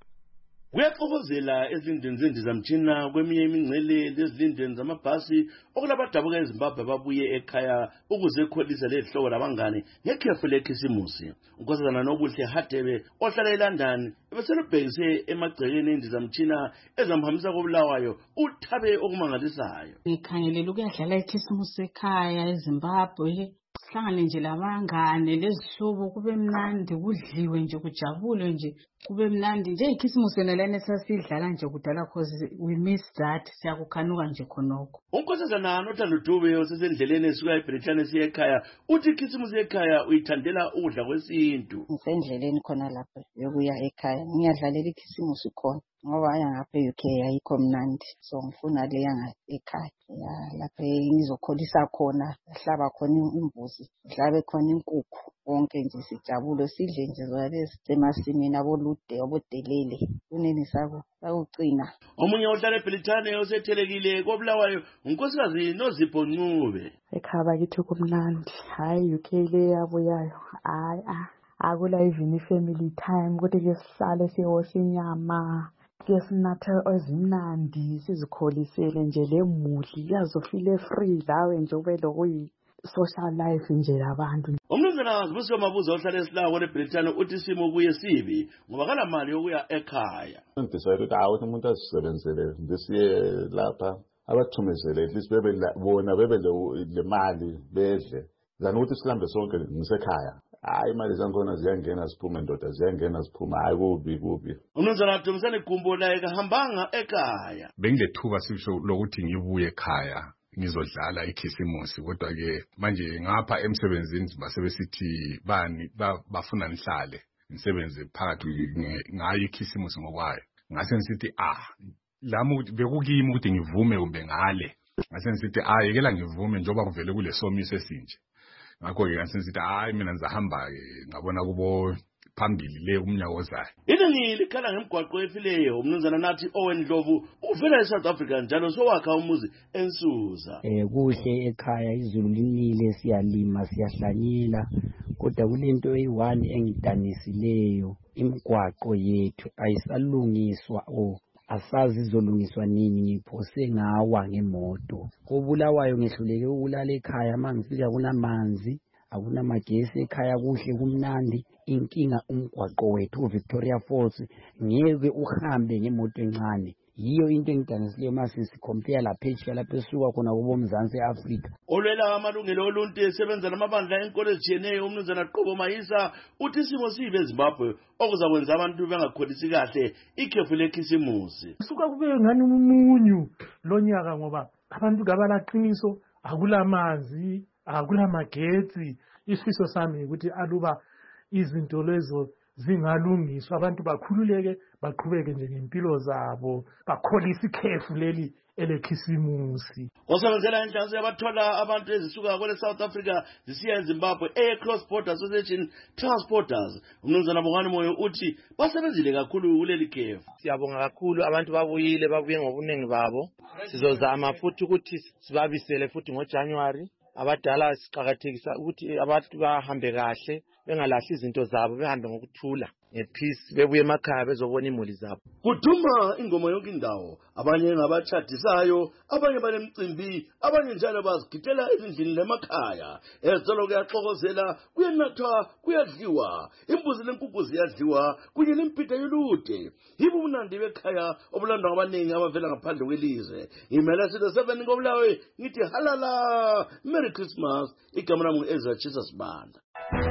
Kuyaxokozela ezindeni zendizamtshina kweminye imingcele lezilindeni zamabhasi okulabadabuka eZimbabwe babuye ekhaya ukuze ekholise lehlobo labangane ngekhefu lekhisimusi. Unkosazana Nobuhle Hadebe ohlala eLondon beselubhekise emagcekeni endizamtshina ezamhambisa koBulawayo uthabe okumangalisayo. Ngikhangelela ukuyadlala ikhisimusi ekhaya eZimbabwe. Sihlangane nje labangane lezihlobo kube mnandi, kudliwe nje, kujabule nje, kube mnandi nje. Ikhisimusi yona lena sasidlala nje kudala cause we miss that, siyakukhanuka nje khonoko. Unkosazana noThando Dube osesendleleni esuka eBrithani siya ekhaya uthi ikhisimusi ekhaya uyithandela ukudla kwesintu. Ngisendleleni khona lapha yokuya ekhaya, ngiyadlalela ikhisimusi khona ngoba ayangapha eUK ayikho mnandi, so ngifuna le yanga ekhaya. Lapha ngizokholisa khona, hlaba khona imbuzi, hlabe khona inkukhu, konke nje sijabule, sidle nje zalezi emasimini abolude obodelele kunini sakucina. Omunye ohlala eBrithani osethelekile koBulawayo unkosikazi Nozipho Ncube. Ekhaya bakithi kumnandi, hayi UK le yabuyayo, hayi akula even ifamily time ukuthi ke sihlale siyosha inyama, ke sinathe ezimnandi, sizikholisele nje lemudli yazofile free lawe nje ube lokuyi social life nje labantu. Umnumzana Zibusiwe Mabuza ohlala eSilawo eBrithani uthi isimo kuye sibi ngoba kala mali yokuya ekhaya. Decide ukuthi umuntu azisebenzele ndisiye lapha abathumezele at least bebe bona bebe le mali bedle zana ukuthi sihambe sonke ngisekhaya. Hayi imali zankhona ziyangena ziphume ndoda ziyangena ziphume, hayi kubi. Umnumzana Dumisani Gumbo la ekahambanga ekhaya. Bengilethuba sisho lokuthi ngibuye ekhaya ngizodlala ikhisimusi, kodwa ke manje ngapha emsebenzini basebesithi bani bafuna nihlale nisebenze phakathi ngayo ikhisimusi ngokwayo. Ngase ngisithi lami bekukimi ukuthi ngivume kumbe ngale. Ngase ngisithi yekela ngivume njoba kuvele kule somiso esinje. Ngakho-ke ngasithi mina ngizahamba-ke ngabona kubo phambili le umnyaka ozayo. Iningi likhala ngemigwaqo efileyo. Umnumzana nathi Owen Dlovu uvela eSouth Africa njalo sowakha umuzi eNsusa. Kuhle ekhaya, izulu linile, siyalima siyahlanyela, kodwa kulento eyi-1 engidanisileyo, imigwaqo yethu ayisalungiswa asazi izolungiswa nini. Ngiphose ngawa ngemoto koBulawayo, ngehluleke ukulala ekhaya mangifika akunamanzi, akunamagesi ekhaya, kuhle kumnandi. Inkinga umgwaqo wethu uVictoria Falls, ngeke uhambe ngemoto encane. Yiyo into engidanisileyo mase sicompare lapha lapha esuka khona kuboMzansi Afrika. Olwela amalungelo oluntu esebenza namabandla enkolo ezitshiyeneyo umnumzana Qobo Mayisa uthi isimo sibe eZimbabwe okuzakwenza abantu bengakholisi kahle ikhefu lekhisimusi. Suka kube ngani umunyu lonyaka ngoba abantu kabalaqiniso, akulamanzi, akulamagetsi. Isifiso sami ukuthi aluba izinto lezo zingalungiswa, abantu bakhululeke baqhubeke nje ngempilo zabo, bakholisa ikhefu leli elekhisimusi. Osebenzela inhlanganiso yabathola abantu ezisuka kwele South Africa zisiya eZimbabwe Cross Border Association Transporters, umnumzana Bongani Moyo uthi basebenzile kakhulu kuleli khefu. Siyabonga kakhulu, abantu babuye ngobunengi babo. Sizozama futhi ukuthi sibabisele futhi ngoJanuary. Abadala siqhakathekisa ukuthi abantu bahambe kahle, bengalahli izinto zabo, behambe ngokuthula. ngepeace bebuye emakhaya bezobona imuli zabo. Kuthuma ingoma yonke indawo, abanye ngabatshadisayo, abanye banemicimbi, abanye njalo bazigidela ezindlini lemakhaya. Ezolo kuyaxokozela, kuyenathwa, kuyadliwa, imbuzi lenkukhu ziyadliwa, kunye lempita yolude. Yibo ubunandi bekhaya obulandwa ngabaningi abavela ngaphandle kwelizwe. Imela Studio 7 ngobulawe ngithi halala, Merry Christmas. Igama lami ngu-Ezra Jesus Banda.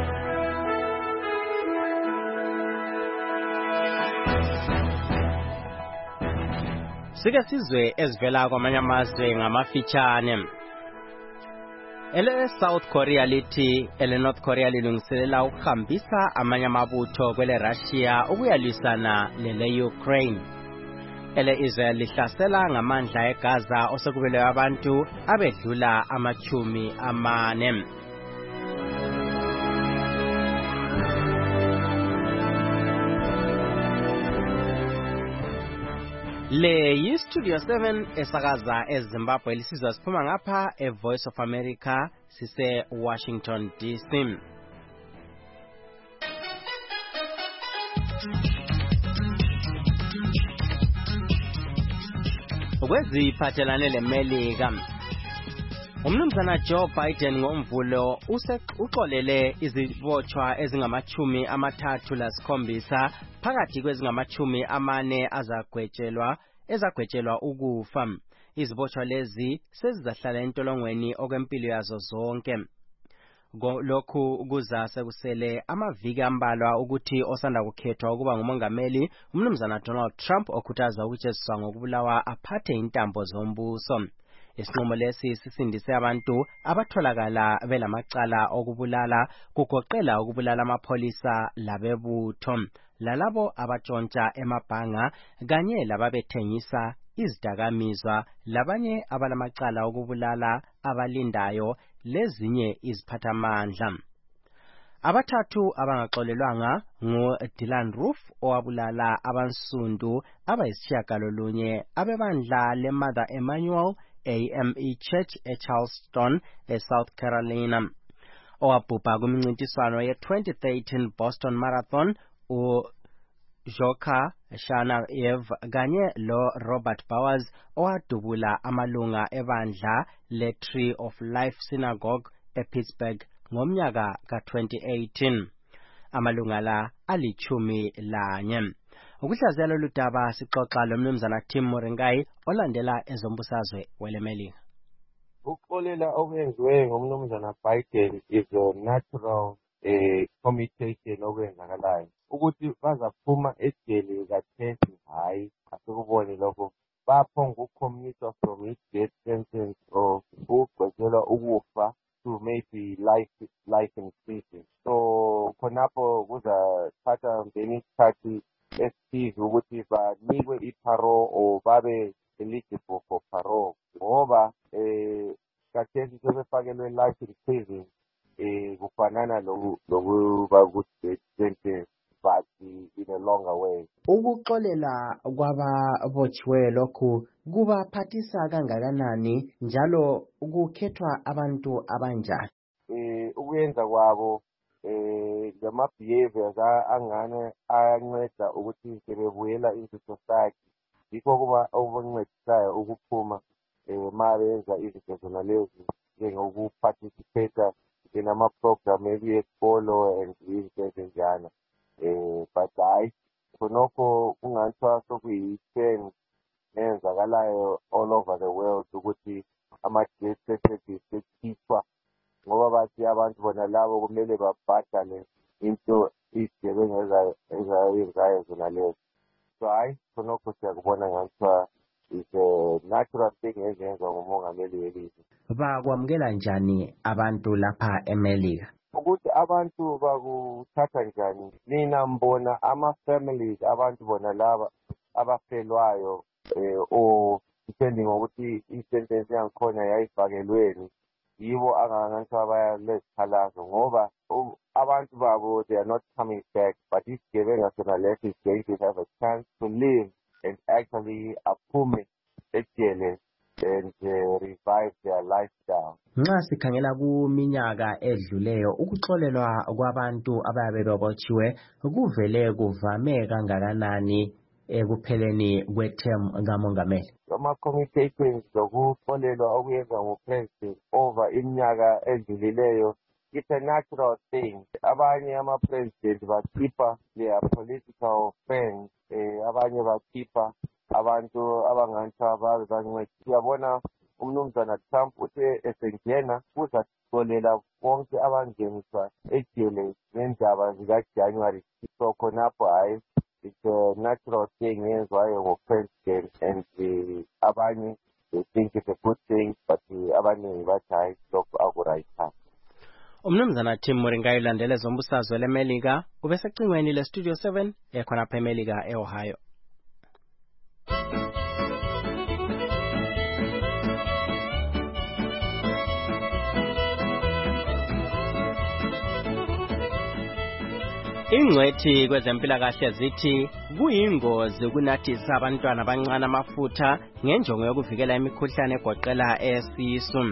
Sike sizwe ezivela kwamanye amazwe ngamafitshane. South Korea lithi North Korea lilungiselela ukuhambisa amanye amabutho kwele Russia ukuyalwisana lele Ukraine. Israel lihlasela ngamandla eGaza osekubelwe abantu abedlula 40. Le yi-Studio 7 esakaza eZimbabwe lisizwa siphuma ngapha eVoice of America sise Washington DC. Kweziphathelane leMelika, umnumzana Joe Biden ngomvulo uxolele izibotshwa ezingama-37 phakathi kwezingama-40 ezagwetshelwa ukufa. Izibotshwa lezi sezizahlala entolongweni okwempilo yazo zonke. Lokhu kuza sekusele amaviki ambalwa ukuthi osanda kukhethwa ukuba ngumongameli umnumzana Donald Trump okhuthaza ukujeziswa ngokubulawa aphathe intambo zombuso. Isinqumo lesi sisindise abantu abatholakala belamacala okubulala, kugoqela ukubulala amapholisa labebutho, lalabo abatshontsha emabhanga kanye lababethengisa izidakamizwa, labanye abalamacala okubulala abalindayo lezinye iziphathamandla. Abathathu abangaxolelwanga ngu-Dylan Roof owabulala abansundu abayisitshiyagalolunye abebandla le-Mother Emmanuel AME Church eCharleston, eSouth Carolina, owabhubha kumncintiswano ye-2013 Boston Marathon, uJoka Shanayev kanye lo-Robert Bowers owadubula amalunga ebandla le-Tree of Life Synagogue ePittsburgh ngomnyaka ka-2018. Amalunga la ali-11. Ukuhlaziya lolu daba sixoxa lomnumzana Tim Moringai olandela ezombusazwe weleMelika. Ukuxolela okwenziwe ngomnumzana Biden is a natural commutation okwenzakalayo. Ukuthi bazaphuma ejele kathesi, hayi asikubone lokho. Baphonga ukucommuta from his death sentence or ukugqejelwa ukufa to maybe life in prison. So khonapho kuzathatha isikhathi esithize ukuthi banikwe i-parole or babe eligible for parole, ngoba kathesi sebefakelwe life in prison kufanana lokuba ku-death sentence but in a longer way. Ukuxolela kwababotshiweyo lokhu kubaphathisa kangakanani njalo kukhethwa abantu abanjani? Ukuyenza kwabo ngama-behaviors angane ayanceda ukuthi sebebuyela into society. Yikho kuba okuncedisayo ukuphuma ma benza izinto zona lezi njengokuparticipate in ama-program esikolo and izinto ezinjana. But hayi khonokho kungathiwa sokuyi-trend eyenzakalayo all over the world ukuthi ama-death sentences sekhishwa ngoba bathi abantu bona labo kumele babhadale into izigebengu ezayenzayo zona lezo. So hayi khonokho siyakubona ngathiwa is a natural thing ezenzwa ngumongameli welizwe. Bakwamukela njani abantu lapha eMelika? Ukuthi abantu bakuthatha njani? Nina mbona ama-families abantu bona laba abafelwayo or depending ukuthi i-sentence yangikhona yayifakelweni, yibo angangathiwa bayalezikhalazo ngoba abantu babo they are not coming back, but isigebenga sona leso is going to have a chance to live and actually aphume ejele and revive their lifestyle. Nxa sikhangela kuminyaka edluleyo ukuxolelwa kwabantu abayabe bebotshiwe kuvele kuvame kangakanani ekupheleni kwethemu kamongameli? Ama-communications zokuxolelwa okuyenza ngupresident over iminyaka edlulileyo, it's a natural thing. Abanye ama-president bakhipha their political friends, abanye bakhipha abantu abangantsha babe bancedi. Siyabona umnumzana Trump uthe esengena uzaxolela bonke abangeniswa ejele ngendaba zikaJanuary. So khonapho hayi, it's a natural thing yenziwayo ngo-president, and abanye they think it's a good thing, but abaningi bathi hayi lokho akurayithanga. Umnumzana Tim Moringa ulandele zombusazwe leMelika ubesecingweni leStudio 7 ekhonapha eMelika eOhio. Ingcwethi kwezempilakahle zithi kuyingozi ukunathisa abantwana abancane amafutha ngenjongo yokuvikela imikhuhlane egoqela esisu.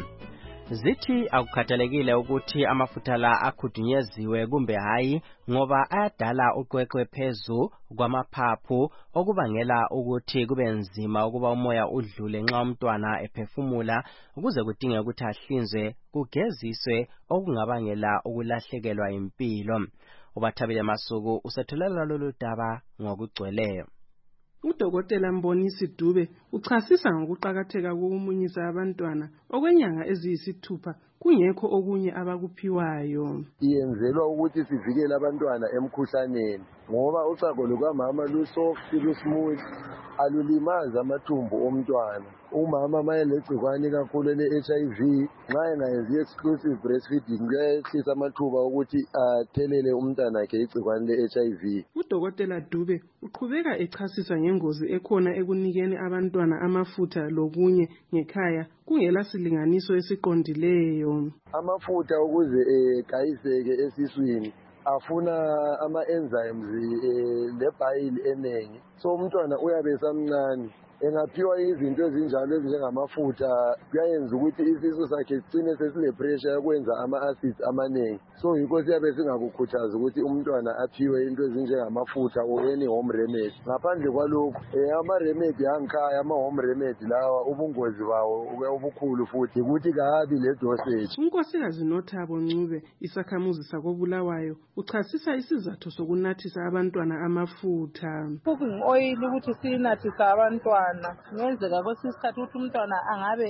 Zithi akukhathalekile ukuthi amafutha la akhudunyeziwe kumbe hayi, ngoba ayadala uqweqwe phezu kwamaphaphu okubangela ukuthi kube nzima ukuba umoya udlule nxa umntwana ephefumula, ukuze kudinge ukuthi ahlinzwe kugeziswe okungabangela ukulahlekelwa impilo. Ubathabile Masuku usethulela lolu daba ngokugcweleyo. Udokotela Mbonisi Dube uchasisa ngokuqakatheka kokumunyisa abantwana okwenyanga eziyisithupha kungekho okunye abakuphiwayo. Iyenzelwa ukuthi sivikele abantwana emkhuhlaneni, ngoba uchago lukamama lusoft lusmooth, alulimazi amathumbu omntwana. Umama mayelegcikwane kakhulu le-HIV nxa engayenzi exclusive breastfeeding kuyayehlisa amathuba ukuthi athelele umntwana wakhe igcikwane le-HIV. Udokotela Dube uqhubeka echasisa ngengozi ekhona ekunikeni abantwana amafutha lokunye ngekhaya kungela silinganiso esiqondileyo. Amafutha ukuze egayiseke esiswini afuna ama-enzymes lebhayili enengi, so umntwana uyabe esamncane. Engaphiwa izinto ezinjalo ezinjengamafutha kuyayenza ukuthi isisu sakhe sicine sesile-pressure yokwenza ama-acids amaningi. So yikho siyabe singakukhuthaza ukuthi umntwana aphiwe into ezinjengamafutha or any home remedy. Ngaphandle kwalokho ama-remedy angikhaya, ama-home remedy lawa ubungozi bawo obukhulu futhi ukuthi kabi le dosage. Unkosikazi Nothabo Ncube isakhamuzi sakoBulawayo uchasisa isizathu sokunathisa abantwana amafutha. Cooking oil ukuthi sinathisa abantwana ngenzeka kwesinye isikhathi ukuthi umntwana angabe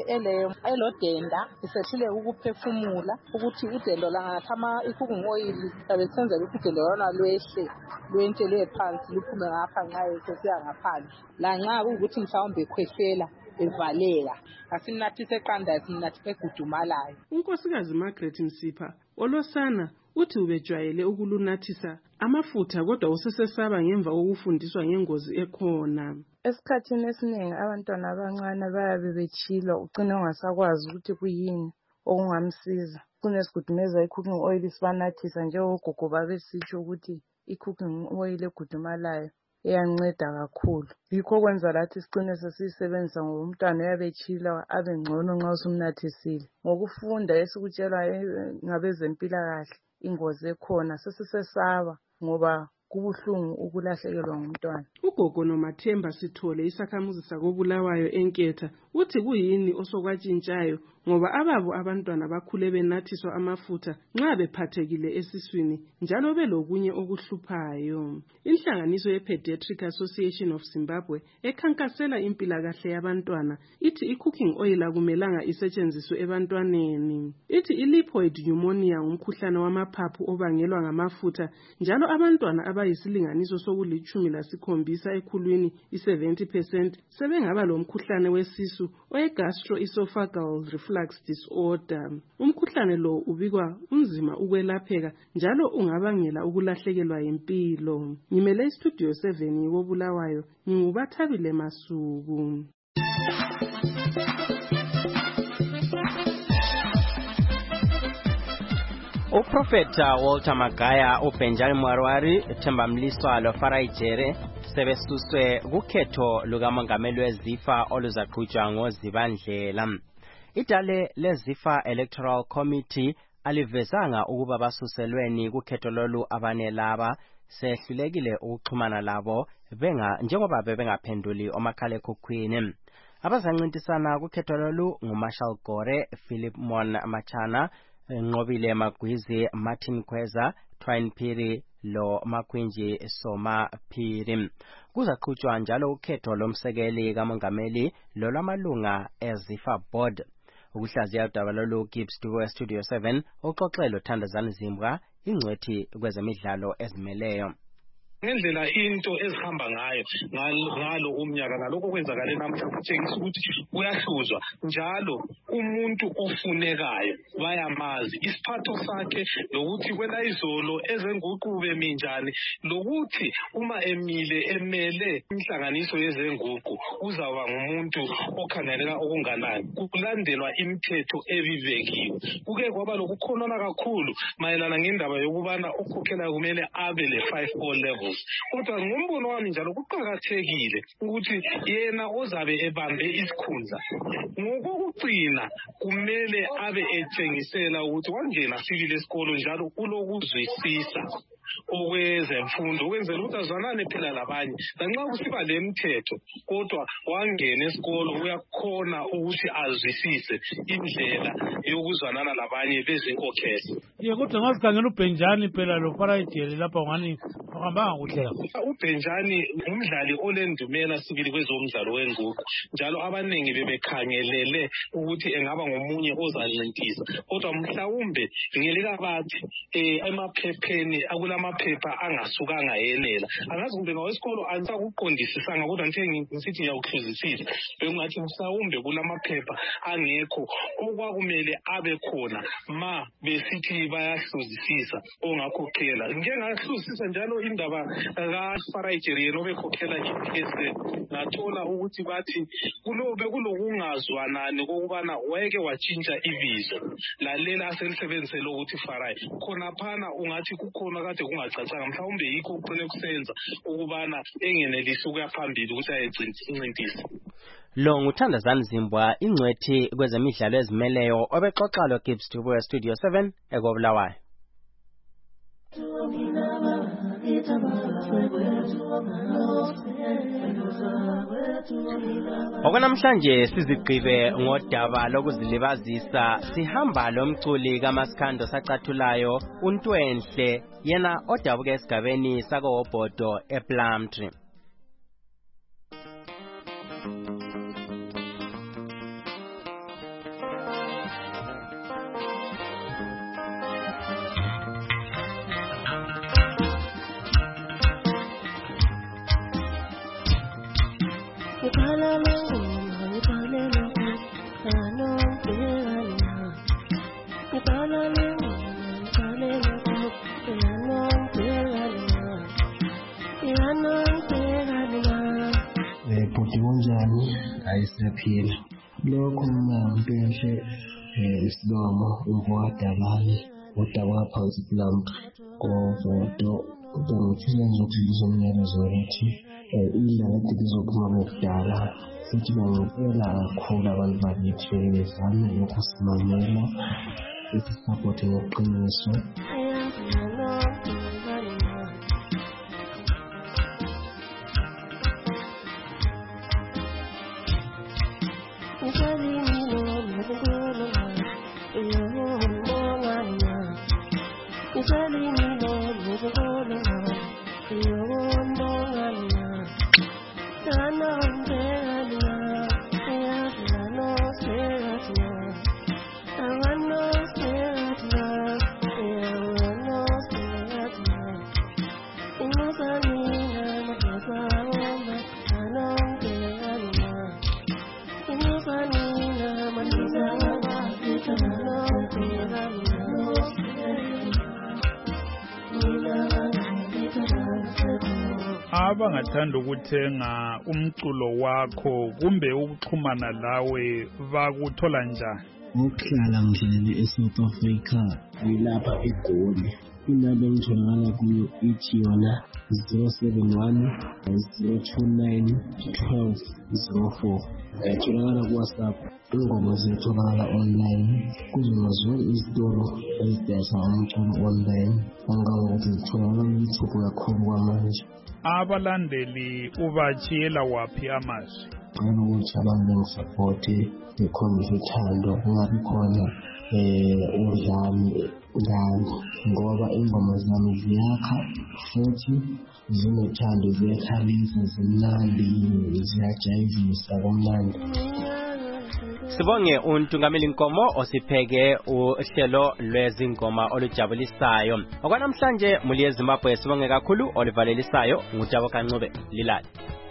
elodenda esehlule ukuphefumula, ukuthi udendo langathama i-cooking oil sabe senzela ukuthi udendo lona lwehle lwentshelwe phansi luphume ngapha nxa esesiya ngaphandle. Lanxa ukuthi mhlawumbe ekhwehlela evaleka asimnathise eqandayo, simnathise egudumalayo. Unkosikazi Margaret Msipha olosana uthi ubejwayele ukulunathisa amafutha kodwa usesesaba ngemva kokufundiswa ngengozi ekhona. Esikhathini esiningi abantwana abancane bayabe betshilwa, ucine ungasakwazi ukuthi kuyini okungamsiza. Kunesigudumeza i-cooking oil sibanathisa njengogogo babesitsho ukuthi i-cooking oil egudumalayo iyanceda kakhulu. Yikho kwenza lathi sicine sesiyisebenzisa ngoba umntwana uyabe etshila abe ngcono nxa usumnathisile. Ngokufunda esikutshelwa ngabezempilakahle ingozi ekhona sesisesaba ngoba kubuhlungu ukulahlekelwa ngumntwana. Ugogo Nomathemba Sithole isakhamuzi sakoBulawayo eNketha uthi kuyini osokwatshintshayo ngoba ababo abantwana bakhule benathiswa amafutha nxa bephathekile esiswini njalo belokunye okuhluphayo. Inhlanganiso ye-Pediatric Association of Zimbabwe ekhankasela impilakahle yabantwana ithi i-cooking oil akumelanga isetshenziswe ebantwaneni. Ithi i-lipoid pneumonia ngumkhuhlane wamaphaphu obangelwa ngamafutha njalo abantwana abayisilinganiso soku-17 ekhulwini i-70% sebengaba lomkhuhlane wesisu oye-gastroesophageal reflux disorder. Umkhuhlane lo ubikwa unzima ukwelapheka njalo ungabangela ukulahlekelwa impilo. Ngimele iStudio 7 koBulawayo, ngingubathabile Masuku. Uprofeta Walter Magaya, uBenjamin Mwarwari, Themba Mliswa loFarai Jere sebesuswe kukhetho lukamongameli weZIFA oluzaqhutshwa ngoZibandlela. Idale leZIFA Electoral Committee alivezanga ukuba basuselweni kukhetho lolu abanelaba sehlulekile ukuxhumana labo njengoba bengaphenduli omakhalekhukhwini. Abazancintisana kukhetho lolu nguMarshall Gore, Philip Mon Machana, Nqobile Magwizi, Martin Kweza, Twine Phiri lo Makhwinji Soma Phiri. Kuzaqhutshwa njalo ukhetho lomsekeli kamongameli lolwamalunga eZIFA Board. Ukuhlaziya udaba lolu Gibbs Studio 7 uxoxelo Thandazani Zimbwa ingcwethi kwezemidlalo ezimeleyo. Ngendlela into ezihamba ngalo umnyaka nalokho kwenzakala namhla kutshengisa ukuthi kuyahluzwa njalo umuntu ofunekayo bayamazi isiphatho sakhe lokuthi kwela izolo ezenguqu beminjani lokuthi uma emele inhlanganiso yezenguqu uzaba ngumuntu okhangeleka okunganani kulandelwa imithetho ebibekiwe. Kuke kwaba lokukhonona kakhulu mayelana ngendaba yokubana okhokhela kumele abe le-5 levels. Kodwa ngombono wami njalo kuqakathekile ukuthi yena ozabe ebambe isikhundla ngokugcina kumele abe etshengisela ukuthi wangena sibili esikolo njalo ulokuzwisisa okwezemfundo ukwenzela ukuthi azwanane phela labanye lanxa kusiba lemithetho kodwa wangena esikolo uyakhona ukuthi azwisise indlela yokuzwanana labanye bezinkokhelo. Kodwa ngasikhangela uBenjani phela lo Farajeli lapha ngani ahambanga kuhle. uBenjani umdlali olendumela sibili kwezomdlalo wenguqu njalo abaningi bebekhangelele ukuthi engaba ngomunye ozancintisa kodwa mhlawumbe ngelika bathi emaphepheni akulamaphepha angasukanga yenela angazi kumbe ngawesikolo ansakuqondisisanga kodwa ngithi ngiyawuhluzisisa bengathi mhlawumbe kulamaphepha angekho okwakumele abe khona ma besithi bayahluzisisa ongakhokhela ngengahlusisa njalo indaba kaFarajeri yena obekhokhela iPSA ngathola ukuthi bathi kulokungazwanani kokubana wayeke watshintsha ibizo lalela aselisebenzisela ukuthi Farai khona phana ungathi kukhona kade kungacacanga mhlawumbe yikho uqine kusenza ukubana engenelisi ukuya phambili ukuthi ayencintisa. Lo nguThandazani Zimbwa ingcwethi kwezemidlalo ezimeleyo obexoxa lo Gibbs Studio 7 eKobulawayo. Okunamhlanje sizigqibe ngodaba lokuzilibazisa sihamba lomculi kaMaskando sacathulayo uNtwenhle yena odabuka esigabeni sakoHobhodo ePlumtree. Bhuti kunjani? Ayisiphila. Lokho Mpemfe isilomo umvwadalane udaba phansi Plumtree kovoto ubengifisa ngizokudlisa umyalezo ukuthi indlela ethi lizophuma ngokudala futhi bengicela kakhulu abantu bakithi bezame ukusimamela isisapoti ngoqiniso. Abangathanda ukuthenga umculo wakho kumbe ukuxhumana lawe bakuthola njani? ukuhlala ngihlelele eSouth Africa ngilapha eGoli. Inamba engitholakala kuyo ithi yona 071 029 1204. Ngiyatholakala kuWhatsApp. Ingoma zitholakala online kuzona zonke izitolo ezidayisa umculo online. Angangokuthi zitholakala ku-YouTube kakhulu kwamanje. Abalandeli ubachiyela waphi amazwi? Ngicela ukuthi abantu bengisapothe bekhombise uthando, kungabi khona udlame ngani, ngoba ingoma zami ziyakha futhi zinothando, ziyakhalisa, zimnandi, ziyajayivisa kumnandi. Sibonge uNtungameli Nkomo osipheke uhlelo lwezingoma olujabulisayo. Okwanamhlanje muli yeZimbabwe sibonge kakhulu olivalelisayo ngutabo kancube lilali.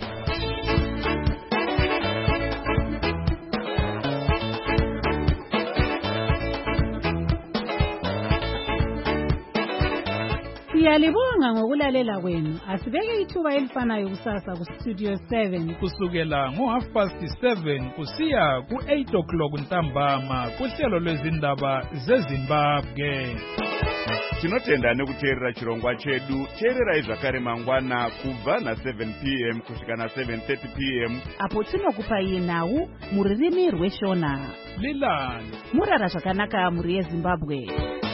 Siyalibonga ngokulalela kwenu. Asibeke ithuba elifanayo kusasa ku Studio 7 kusukela ngo7:30 kusiya ku8 o'clock ntambama kuhlelo lwezindaba zeZimbabwe. Tinotenda nekuteerera chirongwa chedu. Teerera zvakare mangwana kubva na7 p.m. kusvika na7:30 p.m. apo tinokupa nawu muririmi rweshona. Lilani murara zvakanaka muri yeZimbabwe.